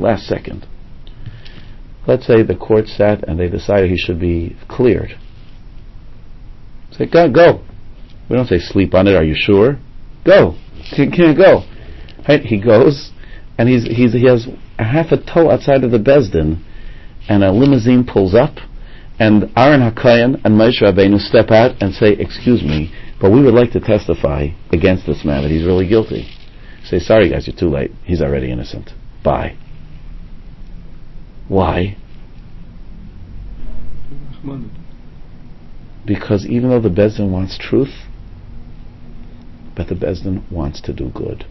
Let's say the court sat and they decided he should be cleared. Say, go. We don't say sleep on it, are you sure? Go. Can't go. Right? He goes, and he has a half a toe outside of the Bezdin, and a limousine pulls up, and Aaron HaKohen and Moshe Rabbeinu step out and say, excuse me, but we would like to testify against this man that he's really guilty. Say, sorry guys, you're too late. He's already innocent. Bye. Why? Because even though the Bezdin wants truth, but the Bezdin wants to do good.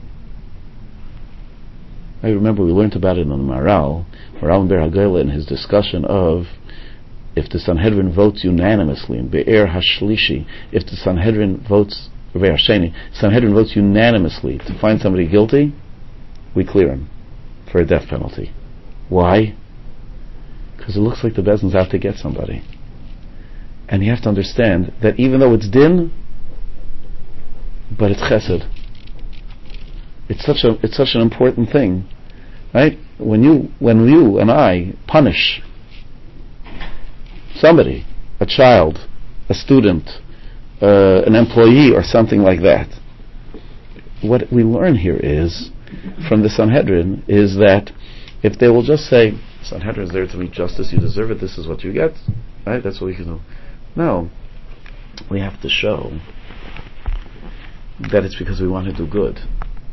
I remember we learned about it in the Maral Be'er HaGoyla, in his discussion of if the Sanhedrin votes unanimously in Be'er HaShlishi, if the Sanhedrin votes Sanhedrin votes unanimously to find somebody guilty, we clear him for a death penalty. Why? Because it looks like the Bezdin's out to get somebody. And you have to understand that even though it's din, but it's chesed. It's such an important thing, right? When you and I punish somebody, a child, a student, an employee, or something like that, what we learn here is, from the Sanhedrin, is that if they will just say, Sanhedrin is there to meet justice, you deserve it, this is what you get, right? That's what we can do. No, we have to show that it's because we want to do good.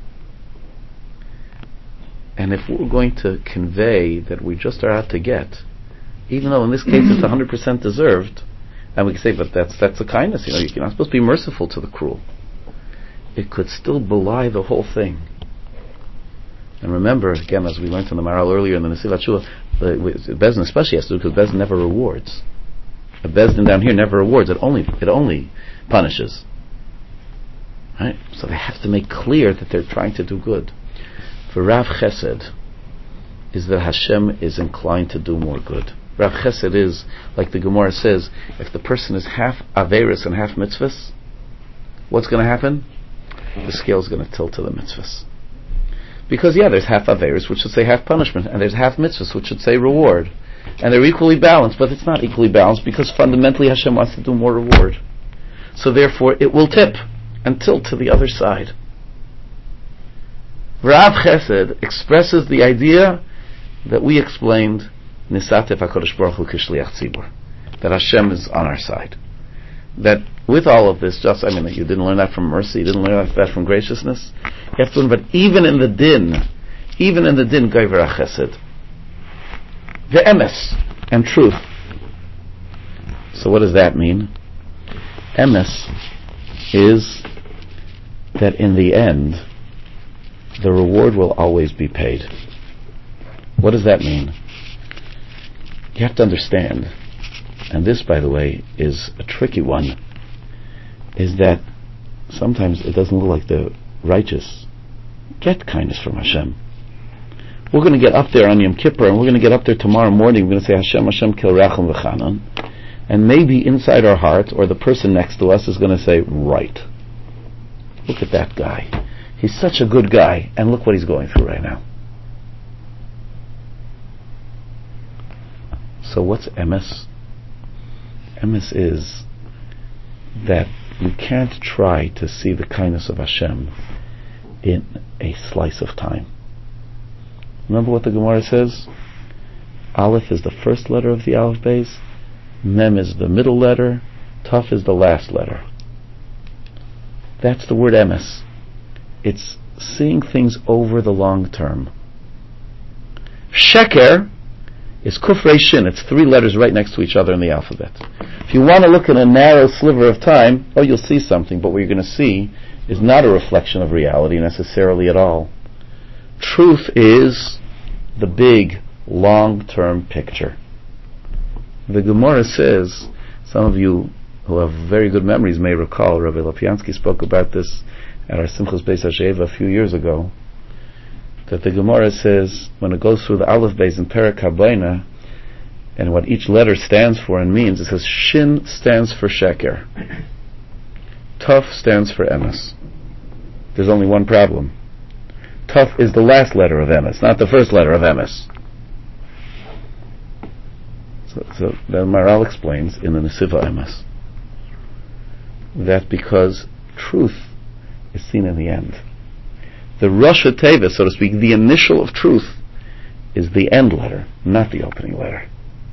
And if we're going to convey that we just are out to get, even though in this case it's 100% deserved, and we can say, but that's a kindness, you're not supposed to be merciful to the cruel. It could still belie the whole thing. And remember, again, as we learned in the Maral earlier in the Nesivat Shua, the Bezdin especially has to do, because Bezdin never rewards. A Bezdin down here never rewards, it only punishes. Right? So they have to make clear that they're trying to do good. For Rav Chesed is that Hashem is inclined to do more good. Rav Chesed is, like the Gemara says, if the person is half Averis and half Mitzvahs, what's going to happen? The scale is going to tilt to the Mitzvahs. Because there's half Averis, which should say half punishment, and there's half Mitzvahs, which should say reward. And they're equally balanced, but it's not equally balanced, because fundamentally Hashem wants to do more reward. So therefore it will tip and tilt to the other side. Rav Chesed expresses the idea that we explained, Nisatef HaKadosh Baruch Hu Kishliach Tzibur, that Hashem is on our side. That with all of this, you didn't learn that from mercy, you didn't learn that from graciousness. You have to learn, but even in the din, Gaiver HaChesed, the emes and truth. So what does that mean? Emes is that in the end, the reward will always be paid. What does that mean? You have to understand, and this, by the way, is a tricky one, is that sometimes it doesn't look like the righteous get kindness from Hashem. We're going to get up there on Yom Kippur, and we're going to get up there tomorrow morning, we're going to say, Hashem, Hashem, Kil Racham V'chanan, and maybe inside our heart, or the person next to us is going to say, right, look at that guy. He's such a good guy, and look what he's going through right now. So what's emes? Emes is that you can't try to see the kindness of Hashem in a slice of time. Remember what the Gemara says? Aleph is the first letter of the Aleph Beis, Mem is the middle letter, Taf is the last letter. That's the word emes. It's seeing things over the long term. Sheker is Kufrei Shin. It's 3 letters right next to each other in the alphabet. If you want to look in a narrow sliver of time, you'll see something, but what you're going to see is not a reflection of reality necessarily at all. Truth is the big, long-term picture. The Gemara says, some of you who have very good memories may recall, Rabbi Lopiansky spoke about this at our Simchas Beis HaSheva a few years ago, that the Gemara says, when it goes through the Aleph Beis in Perek HaBaina, and what each letter stands for and means, it says Shin stands for Sheker, Tuf stands for Emes. There's only one problem. Tuf is the last letter of Emes, not the first letter of Emes. So the Maral explains in the Nesiva Emes that because truth is seen in the end. The Rosh Teva, so to speak, the initial of truth, is the end letter, not the opening letter.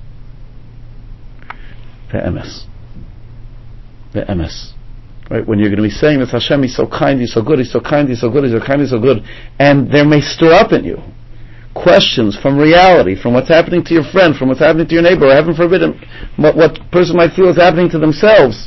The emes. The emes. Right? When you're going to be saying that Hashem, He's so kind, He's so good, He's so kind, He's so good, He's so kind, He's so good, and there may stir up in you questions from reality, from what's happening to your friend, from what's happening to your neighbor, or heaven forbid, what person might feel is happening to themselves.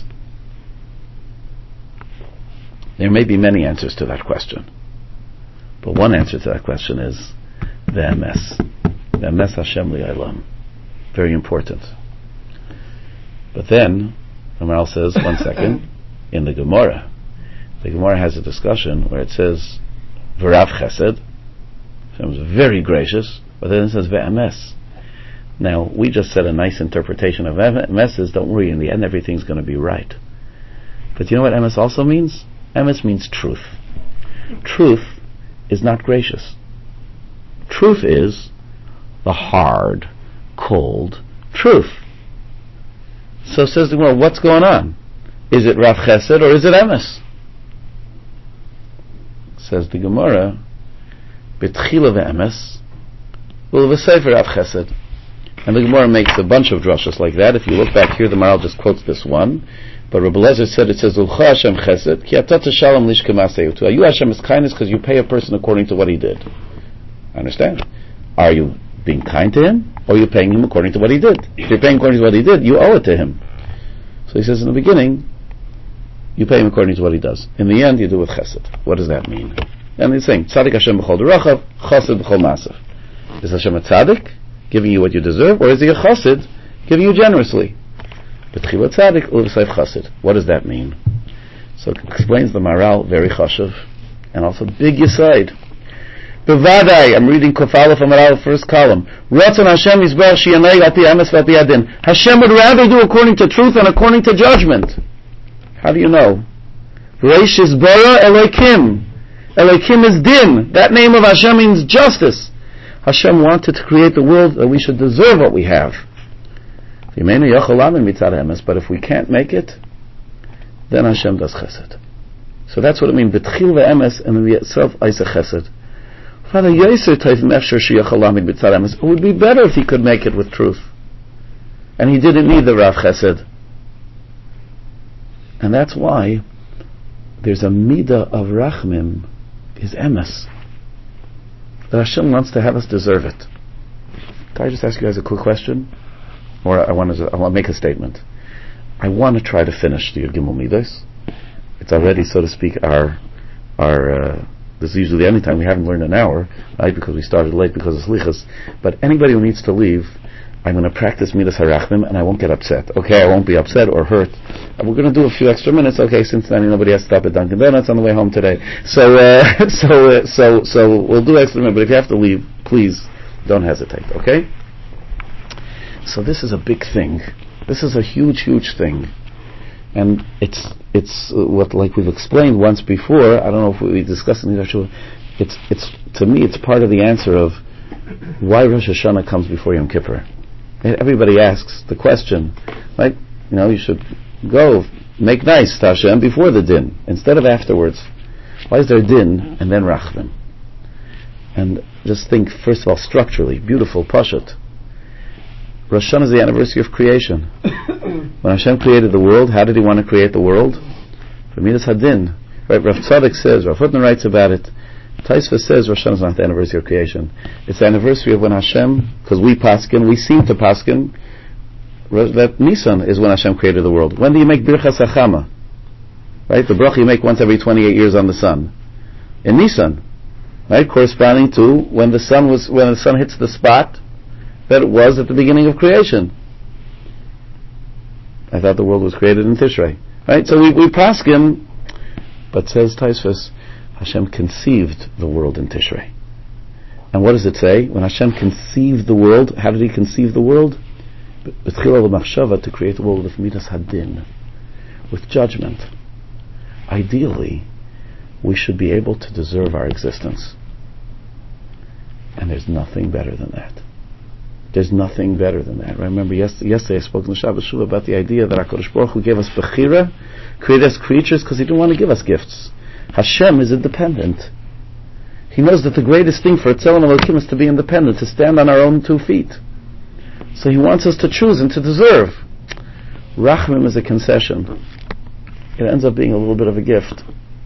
There may be many answers to that question. But one answer to that question is the emes. The emes Hashem li'olam. Very important. But then, Amaral says, one second, in the Gemara, The Gemara has a discussion where it says V'rav Chesed. Hashem is very gracious, but then it says Ve'emes. Now, we just said a nice interpretation of emes is, don't worry, in the end everything's going to be right. But you know what emes also means? Emes means truth. Truth is not gracious. Truth is the hard, cold truth. So says the Gemara, what's going on? Is it Rav Chesed or is it emes? Says the Gemara, B'tchila ve'emes, u'l'v'sefer Rav Chesed. And the Gemara makes a bunch of drashas like that. If you look back here, the Maharal just quotes this one. But Rabbi Lezer said, it says, Ulcha Hashem Chesed, ki atata shalom lishka ma'aseu. To you Hashem is kindness because you pay a person according to what he did. Understand? Are you being kind to him, or are you paying him according to what he did? If you're paying according to what he did, you owe it to him. So he says in the beginning, you pay him according to what he does. In the end, you do with Chesed. What does that mean? And he's saying, Tzadik Hashem b'chol derachav, Chesed b'chol maasav. Is Hashem a Tzadik, giving you what you deserve, or is he a Chesed, giving you generously? B'tchila Tzadik, u'v'seif Chesed. What does that mean? So it explains the Maharal, very chashuv, and also big yisaid. Bevadai, I'm reading Kofala from Maharal, first column. Ratzon Hashem yisbar shiyanei al pi emes v'al pi adin. Hashem would rather do according to truth and according to judgment. How do you know? Reish is bara Elokim. Elokim is din. That name of Hashem means justice. Hashem wanted to create the world that we should deserve what we have. But if we can't make it, then Hashem does chesed. So that's what it means. B'tchil ve'emes, and in itself, Isa chesed. Father Yosef Taivim Efshar Shiyachalamid B'tzad Emes. It would be better if he could make it with truth. And he didn't need the Rav Chesed. And that's why there's a midah of Rachmim, is emes. That Hashem wants to have us deserve it. Can I just ask you guys a quick question? Or I want to make a statement. I want to try to finish the Yud Gimel Midos. It's already, so to speak, this is usually the only time we haven't learned an hour, right? Because we started late because of Slichas. But anybody who needs to leave, I'm going to practice Midas Harachmim and I won't get upset. Okay, I won't be upset or hurt. We're going to do a few extra minutes. Okay, since then nobody has to stop at Dunkin' Donuts on the way home today. So we'll do extra minutes. But if you have to leave, please don't hesitate. Okay? So this is a big thing. This is a huge, huge thing, and it's what, like we've explained once before. I don't know if we discussed in the actual. It's to me, it's part of the answer of why Rosh Hashanah comes before Yom Kippur. Everybody asks the question, right? You should go make nice to Hashem before the din instead of afterwards. Why is there din and then Rachmim? And just think, first of all, structurally, beautiful Pashat. Rosh Hashanah is the anniversary of creation. When Hashem created the world, how did He want to create the world? For Midas Hadin. Right? Rav Tzadok says, Rav Hutner writes about it. Taisva says Rosh Hashanah is not the anniversary of creation. It's the anniversary of when Hashem, because we seem to paskin, that Nisan is when Hashem created the world. When do you make Birchas Hachama? Right? The bracha you make once every 28 years on the sun. In Nisan. Right? Corresponding to when the sun hits the spot that it was at the beginning of creation. I thought the world was created in Tishrei. Right? So we paskin, but says Taisvus, Hashem conceived the world in Tishrei. And what does it say? When Hashem conceived the world, how did He conceive the world? To create the world with Midas Hadin, with judgment. Ideally, we should be able to deserve our existence. And there's nothing better than that. There's nothing better than that. Remember, yesterday I spoke in the Shabbos Shul about the idea that HaKadosh Baruch Hu gave us Bechira, created us creatures because He didn't want to give us gifts. Hashem is independent. He knows that the greatest thing for a Tzelem Elokim is to be independent, to stand on our own 2 feet. So He wants us to choose and to deserve. Rachmim is a concession. It ends up being a little bit of a gift.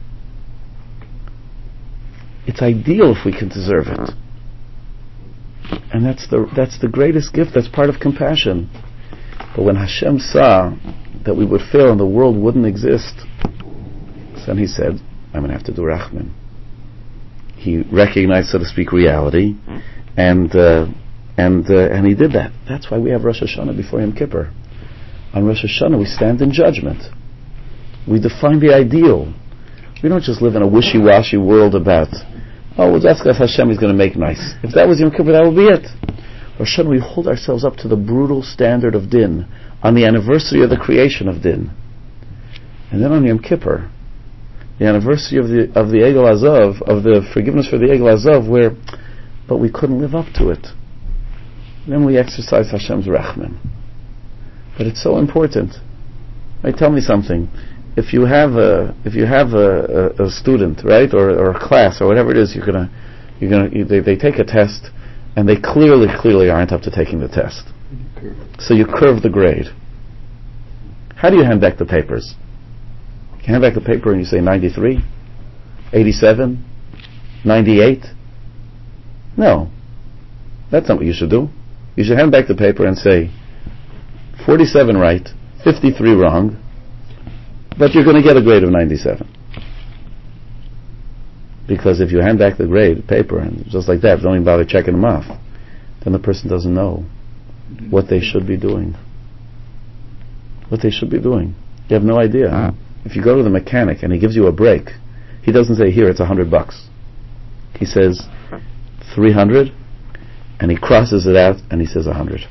It's ideal if we can deserve it. And that's the greatest gift. That's part of compassion. But when Hashem saw that we would fail and the world wouldn't exist, then He said, I'm going to have to do Rachmim. He recognized, so to speak, reality, and He did that. That's why we have Rosh Hashanah before Yom Kippur. On Rosh Hashanah we stand in judgment. We define the ideal. We don't just live in a wishy-washy world about, oh, we'll ask Hashem, He's going to make nice. If that was Yom Kippur, that would be it. Or should we hold ourselves up to the brutal standard of Din on the anniversary of the creation of Din? And then on Yom Kippur, the anniversary of the Egel Azov, of the forgiveness for the Egel Azov, but we couldn't live up to it. Then we exercise Hashem's Rachman. But it's so important. Right? Tell me something. If you have a student, right, or a class, or whatever it is, they take a test, and they clearly aren't up to taking the test. So you curve the grade. How do you hand back the papers? You hand back the paper and you say 93, 87, 98? No. That's not what you should do. You should hand back the paper and say 47 right, 53 wrong, but you're going to get a grade of 97. Because if you hand back the grade, paper, and just like that, don't even bother checking them off, then the person doesn't know what they should be doing. What they should be doing. You have no idea. If you go to the mechanic and he gives you a brake, he doesn't say, here, it's $100. He says 300, and he crosses it out and he says 100.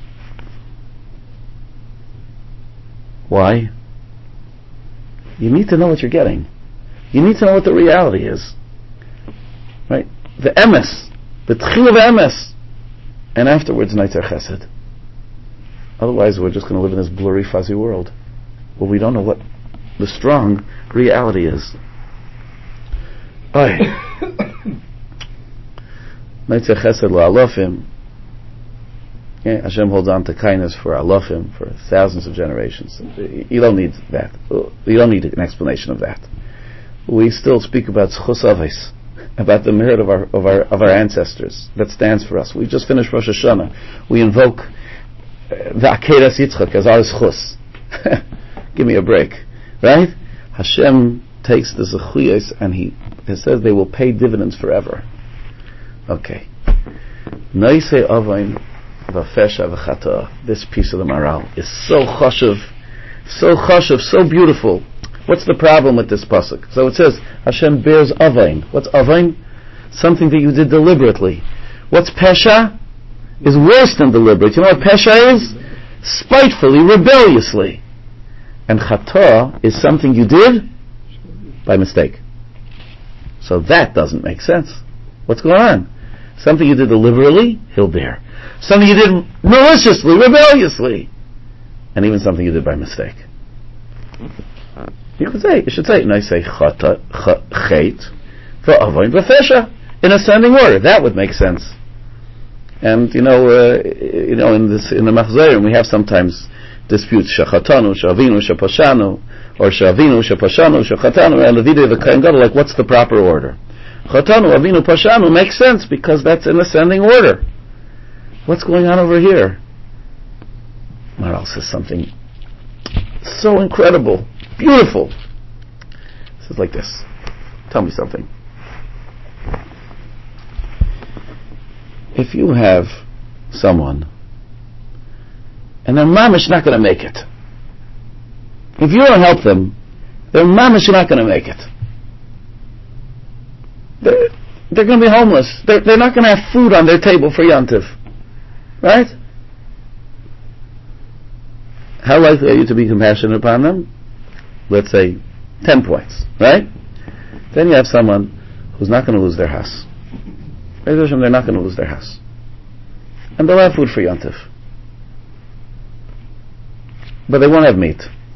Why? You need to know what you're getting. You need to know what the reality is. Right? The emes, the tchil of emes, and afterwards Neitzer Chesed. Otherwise we're just going to live in this blurry, fuzzy world where we don't know what the strong reality is. Neitzer Chesed lo-alofim. Hashem holds on to kindness for alofim, for thousands of generations. You don't need that. You don't need an explanation of that. We still speak about zchus avos, about the merit of our ancestors. That stands for us. We just finished Rosh Hashanah. We invoke the Akedas Yitzchak as our zchus. Give me a break, right? Hashem takes the zechuyos and He says they will pay dividends forever. Okay. Noisei Avain v'fesha v'chata. This piece of the Maral is so chashuv, so beautiful. What's the problem with this pasuk? So it says Hashem bears avain. What's avain? Something that you did deliberately. What's pesha? Is worse than deliberate. You know what pesha is? Spitefully, rebelliously. And chata is something you did by mistake. So that doesn't make sense. What's going on? Something you did deliberately, He'll bear. Something you did maliciously, rebelliously, and even something you did by mistake. You should say, and I say chata, chet, v'avoin v'fesha, in ascending order. That would make sense. And in the Machzorim we have sometimes disputes shachatanu, shavinu, shapashanu, or shavinu, shapashanu, shachatanu, and the Vidya of the Kohen Gadol, like what's the proper order? Chatanu, avinu, pashanu makes sense because that's in ascending order. What's going on over here? Maral says something so incredible, beautiful. It says like this. Tell me something. If you have someone and their mamish not going to make it, if you don't help them, their mamish not going to make it. They're going to be homeless. They're not going to have food on their table for Yontif. Right? How likely are you to be compassionate upon them? Let's say 10 points. Right? Then you have someone who's not going to lose their house. They're not going to lose their house. And they'll have food for Yontif. But they won't have meat.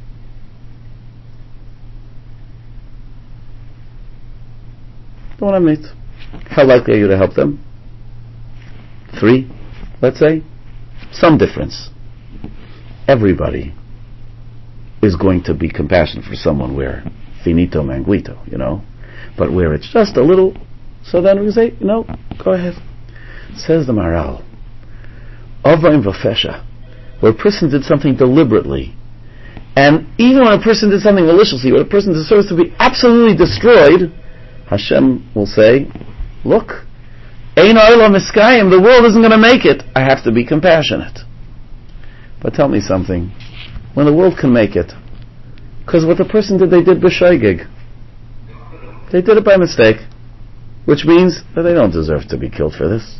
They won't have meat. How likely are you to help them? 3, let's say. Some difference. Everybody is going to be compassionate for someone where finito manguito, but where it's just a little, so then we say, go ahead. Says the Maral, Avaim v'fesha, where a person did something deliberately, and even when a person did something maliciously, when a person deserves to be absolutely destroyed, Hashem will say, look, Ein Olam Miskayim, the world isn't going to make it. I have to be compassionate. But tell me something. When the world can make it, because what the person did, they did b'shoigeg. They did it by mistake, which means that they don't deserve to be killed for this.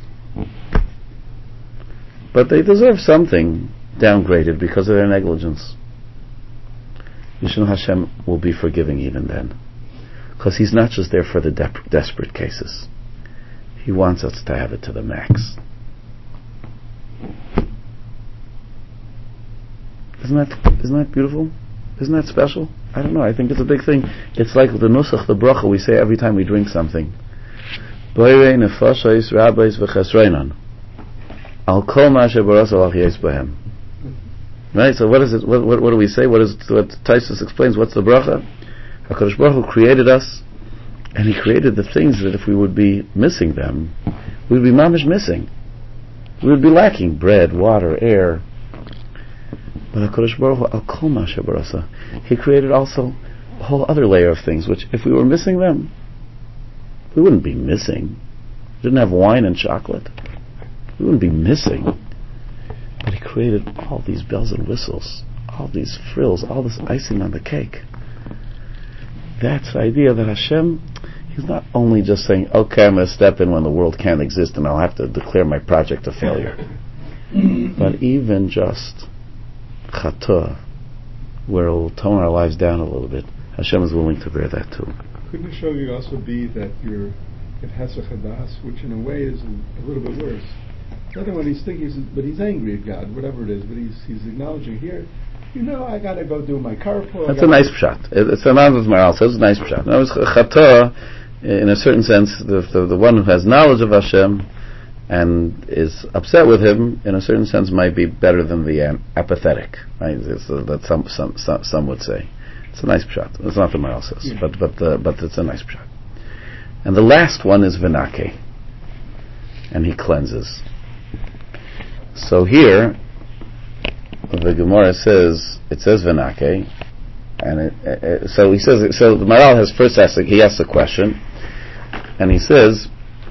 But they deserve something downgraded because of their negligence. Yishnu Hashem will be forgiving even then. Because He's not just there for the desperate cases. He wants us to have it to the max. Isn't that beautiful? Isn't that special? I don't know, I think it's a big thing. It's like the nusach, the bracha we say every time we drink something. Boirei nefashos rabbis v'chesreinon al kol ma shebaras alach yes bohem. Right, so what is it? What do we say? What Taisus explains? What's the bracha? HaKadosh Baruch Hu created us, and He created the things that if we would be missing them, we would be mamish missing. We would be lacking bread, water, air. But HaKadosh Baruch Hu, al kol ma shebarasa, He created also a whole other layer of things, which if we were missing them, we wouldn't be missing. We didn't have wine and chocolate. We wouldn't be missing. But He created all these bells and whistles, all these frills, all this icing on the cake. That's the idea that Hashem, He's not only just saying, okay, I'm going to step in when the world can't exist and I'll have to declare my project a failure. But even just Chata, where it will tone our lives down a little bit, Hashem is willing to bear that too. Couldn't the shogeg also be that it has a chadas, which in a way is a little bit worse? The other one, he's thinking, but he's angry at God, whatever it is, but he's acknowledging here, I got to go do my carpool. That's a nice pshat. It's a Maimonides Maharal says, it's a nice pshat. Now, Chata, in a certain sense, the one who has knowledge of Hashem and is upset with Him, in a certain sense, might be better than the apathetic. Right? That some would say. It's a nice pshat. It's not the Maharal says, yeah. but it's a nice pshat. And the last one is Vinake, and he cleanses. So here, the Gemara says, it says Vinake, and so he says, so the Maharal has first asked, he asks a question, and he says,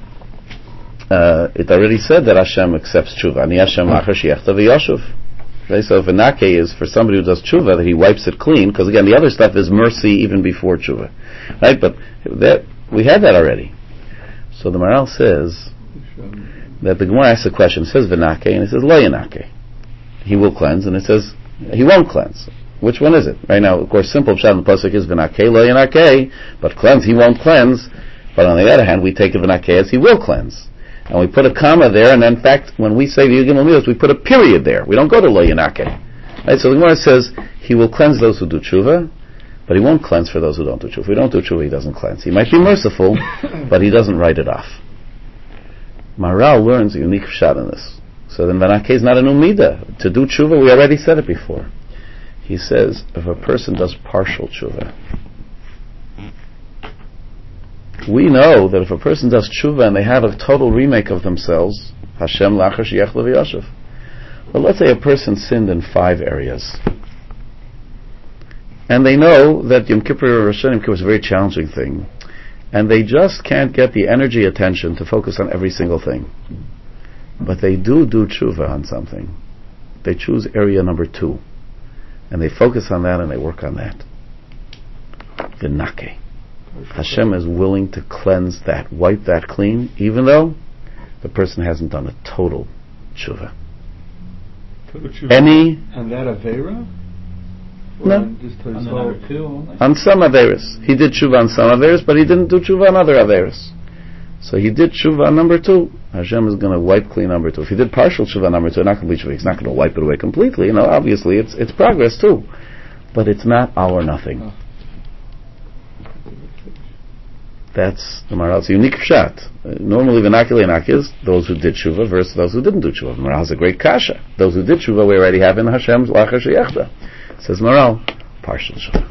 it already said that Hashem accepts tshuva, Ani Hashem achar sheyechta v'yoshuv. Okay, so Vinake is for somebody who does tshuva, that he wipes it clean, because again, the other stuff is mercy even before tshuva. Right, but we had that already. So the Maharal says that the Gemara asks a question, it says Vinake, and it says Lo Yanake. He will cleanse, and it says he won't cleanse. Which one is it? Right now, of course, simple pshat in the pasuk is Vinake Lo Yanake, but cleanse, he won't cleanse. But on the other hand, we take a Vinake as he will cleanse. And we put a comma there, and in fact, when we say the Yigim Milos, we put a period there. We don't go to Lo Yanake. Right, so the Gemara says, he will cleanse those who do tshuva, but he won't cleanse for those who don't do tshuva. If we don't do tshuva, he doesn't cleanse. He might be merciful, but he doesn't write it off. Maharal learns a unique pshat in this. So then Vinake is not a new midah. To do tshuva, we already said it before. He says, if a person does partial tshuva, we know that if a person does tshuva and they have a total remake of themselves, Hashem lachar sheyech v'yoshuv. But let's say a person sinned in 5 areas, and they know that Yom Kippur or Rosh Hashanah Yom Kippur is a very challenging thing, and they just can't get the energy, attention to focus on every single thing. But they do tshuva on something. They choose area number 2, and they focus on that and they work on that. Vinake. Hashem is willing to cleanse that, wipe that clean, even though the person hasn't done a total tshuva. And that Avera? No. On some Averas. He did tshuva on some Averas, but he didn't do tshuva on other Averas. So he did tshuva on number 2. Hashem is going to wipe clean number 2. If he did partial tshuva on number 2, not complete tshuva, he's not going to wipe it away completely. Obviously it's progress too. But it's not all or nothing. That's the Maharal's unique pshat. Normally, Vinake is those who did tshuva versus those who didn't do tshuva. The Maharal has a great kasha. Those who did tshuva, we already have in Hashem's lachar sheyechta. Says Maharal, partial tshuva.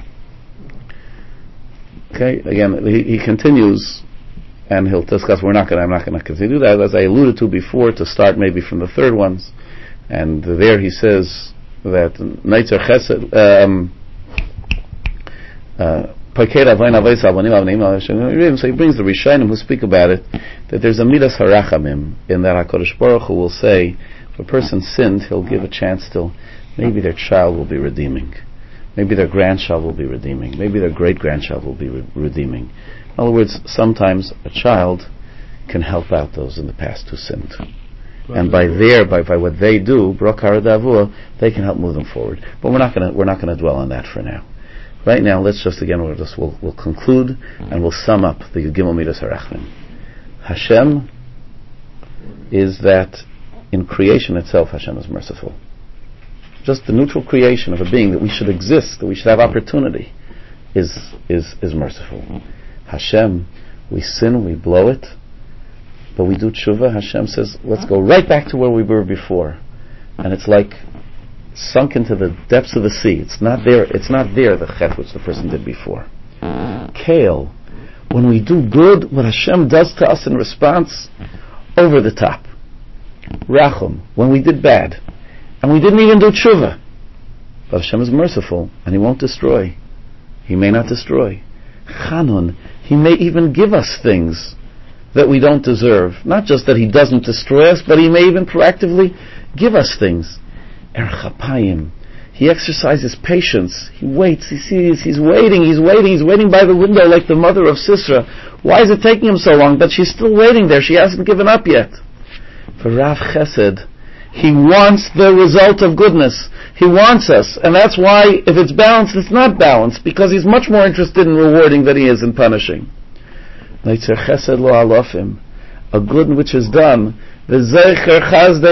Okay, again, he continues, and he'll discuss. I'm not going to continue that, as I alluded to before, to start maybe from the 3rd ones. And there he says that Neitzer Chesed. So he brings the Rishonim who speak about it, that there's a midas harachamim, in that HaKadosh Baruch Hu will say, if a person sinned, he'll give a chance till maybe their child will be redeeming. Maybe their grandchild will be redeeming. Maybe their great-grandchild will be redeeming. In other words, sometimes a child can help out those in the past who sinned. And by what they do, they can help move them forward. But we're not going to dwell on that for now. Right now, let's just again we'll conclude and we'll sum up the Gimel Midas HaRachmim. Hashem is that in creation itself, Hashem is merciful. Just the neutral creation of a being that we should exist, that we should have opportunity, is merciful. Hashem, we sin, we blow it, but we do tshuva. Hashem says, let's go right back to where we were before. And it's like sunk into the depths of the sea. It's not there, the chet which the person did before. Kale, when we do good, what Hashem does to us in response, over the top. Rachum, when we did bad, and we didn't even do tshuva, but Hashem is merciful, and He won't destroy. He may not destroy. Chanun, He may even give us things that we don't deserve. Not just that He doesn't destroy us, but He may even proactively give us things. Erchapayim, He exercises patience. He waits. He sees. He's waiting. He's waiting by the window like the mother of Sisera. Why is it taking Him so long? But she's still waiting there. She hasn't given up yet. For Rav Chesed, He wants the result of goodness. He wants us. And that's why, if it's balanced, it's not balanced, because He's much more interested in rewarding than He is in punishing. Neitzer Chesed lo alofim, a good which is done. He remembers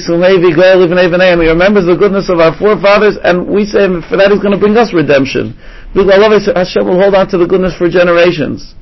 the goodness of our forefathers, and we say for that He's going to bring us redemption. Hashem will hold on to the goodness for generations.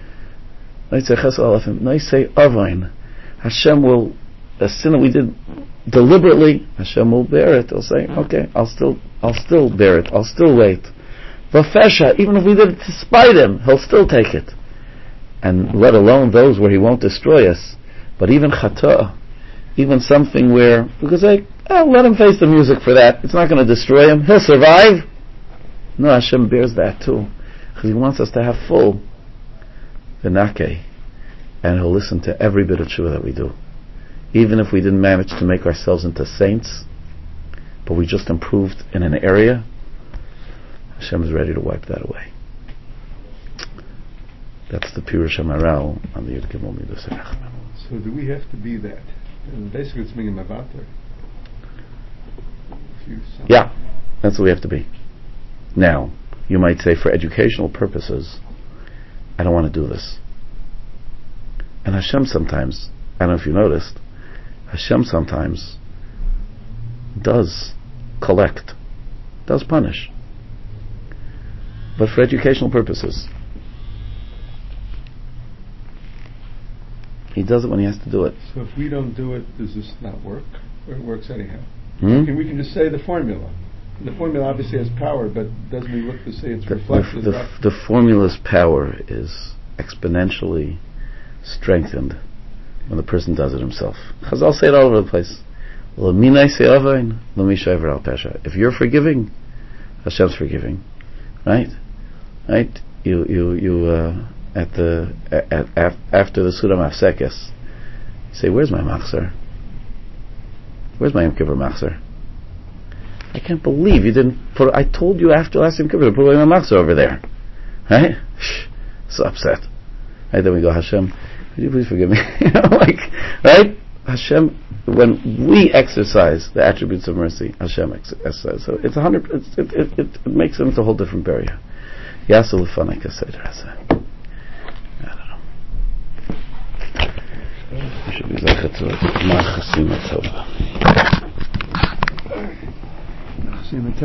Hashem will, a sin that we did deliberately, Hashem will bear it. He'll say, okay, I'll still bear it. I'll still wait. V'fesha, even if we did it to spite Him, He'll still take it. And let alone those where He won't destroy us. But even chata, even something where, because let Him face the music for that. It's not going to destroy Him. He'll survive. No, Hashem bears that too. Because He wants us to have full v'nake. And He'll listen to every bit of tshuva that we do. Even if we didn't manage to make ourselves into saints, but we just improved in an area, Hashem is ready to wipe that away. That's the Pirush HaMaral on the Yud Gimel Midas HaRachmim. So do we have to be that? And basically it's being a mavater. Yeah, that's what we have to be. Now, you might say for educational purposes, I don't want to do this. And Hashem sometimes, I don't know if you noticed, Hashem sometimes does collect, does punish. But for educational purposes. He does it when He has to do it. So if we don't do it, does this not work? Or it works anyhow? We can just say the formula. The formula obviously has power, but doesn't we look to say it's reflected? The formula's power is exponentially strengthened when the person does it himself. Chazal say it all over the place. If you're forgiving, Hashem's forgiving. Right? You after the Suda Mafsekes, you say, where's my machzer? Where's my Yom Kippur machzer? I can't believe you didn't put, I told you after last Yom Kippur to put away my machzer over there. Right? So upset. Right, then we go, Hashem, could you please forgive me? Right? Hashem, when we exercise the attributes of mercy, Hashem exercises. So it's 100%, it makes it into a whole different barrier. Yasu l'fanei kaseder hazeh. We should be zecher to it. Ma chasima tova.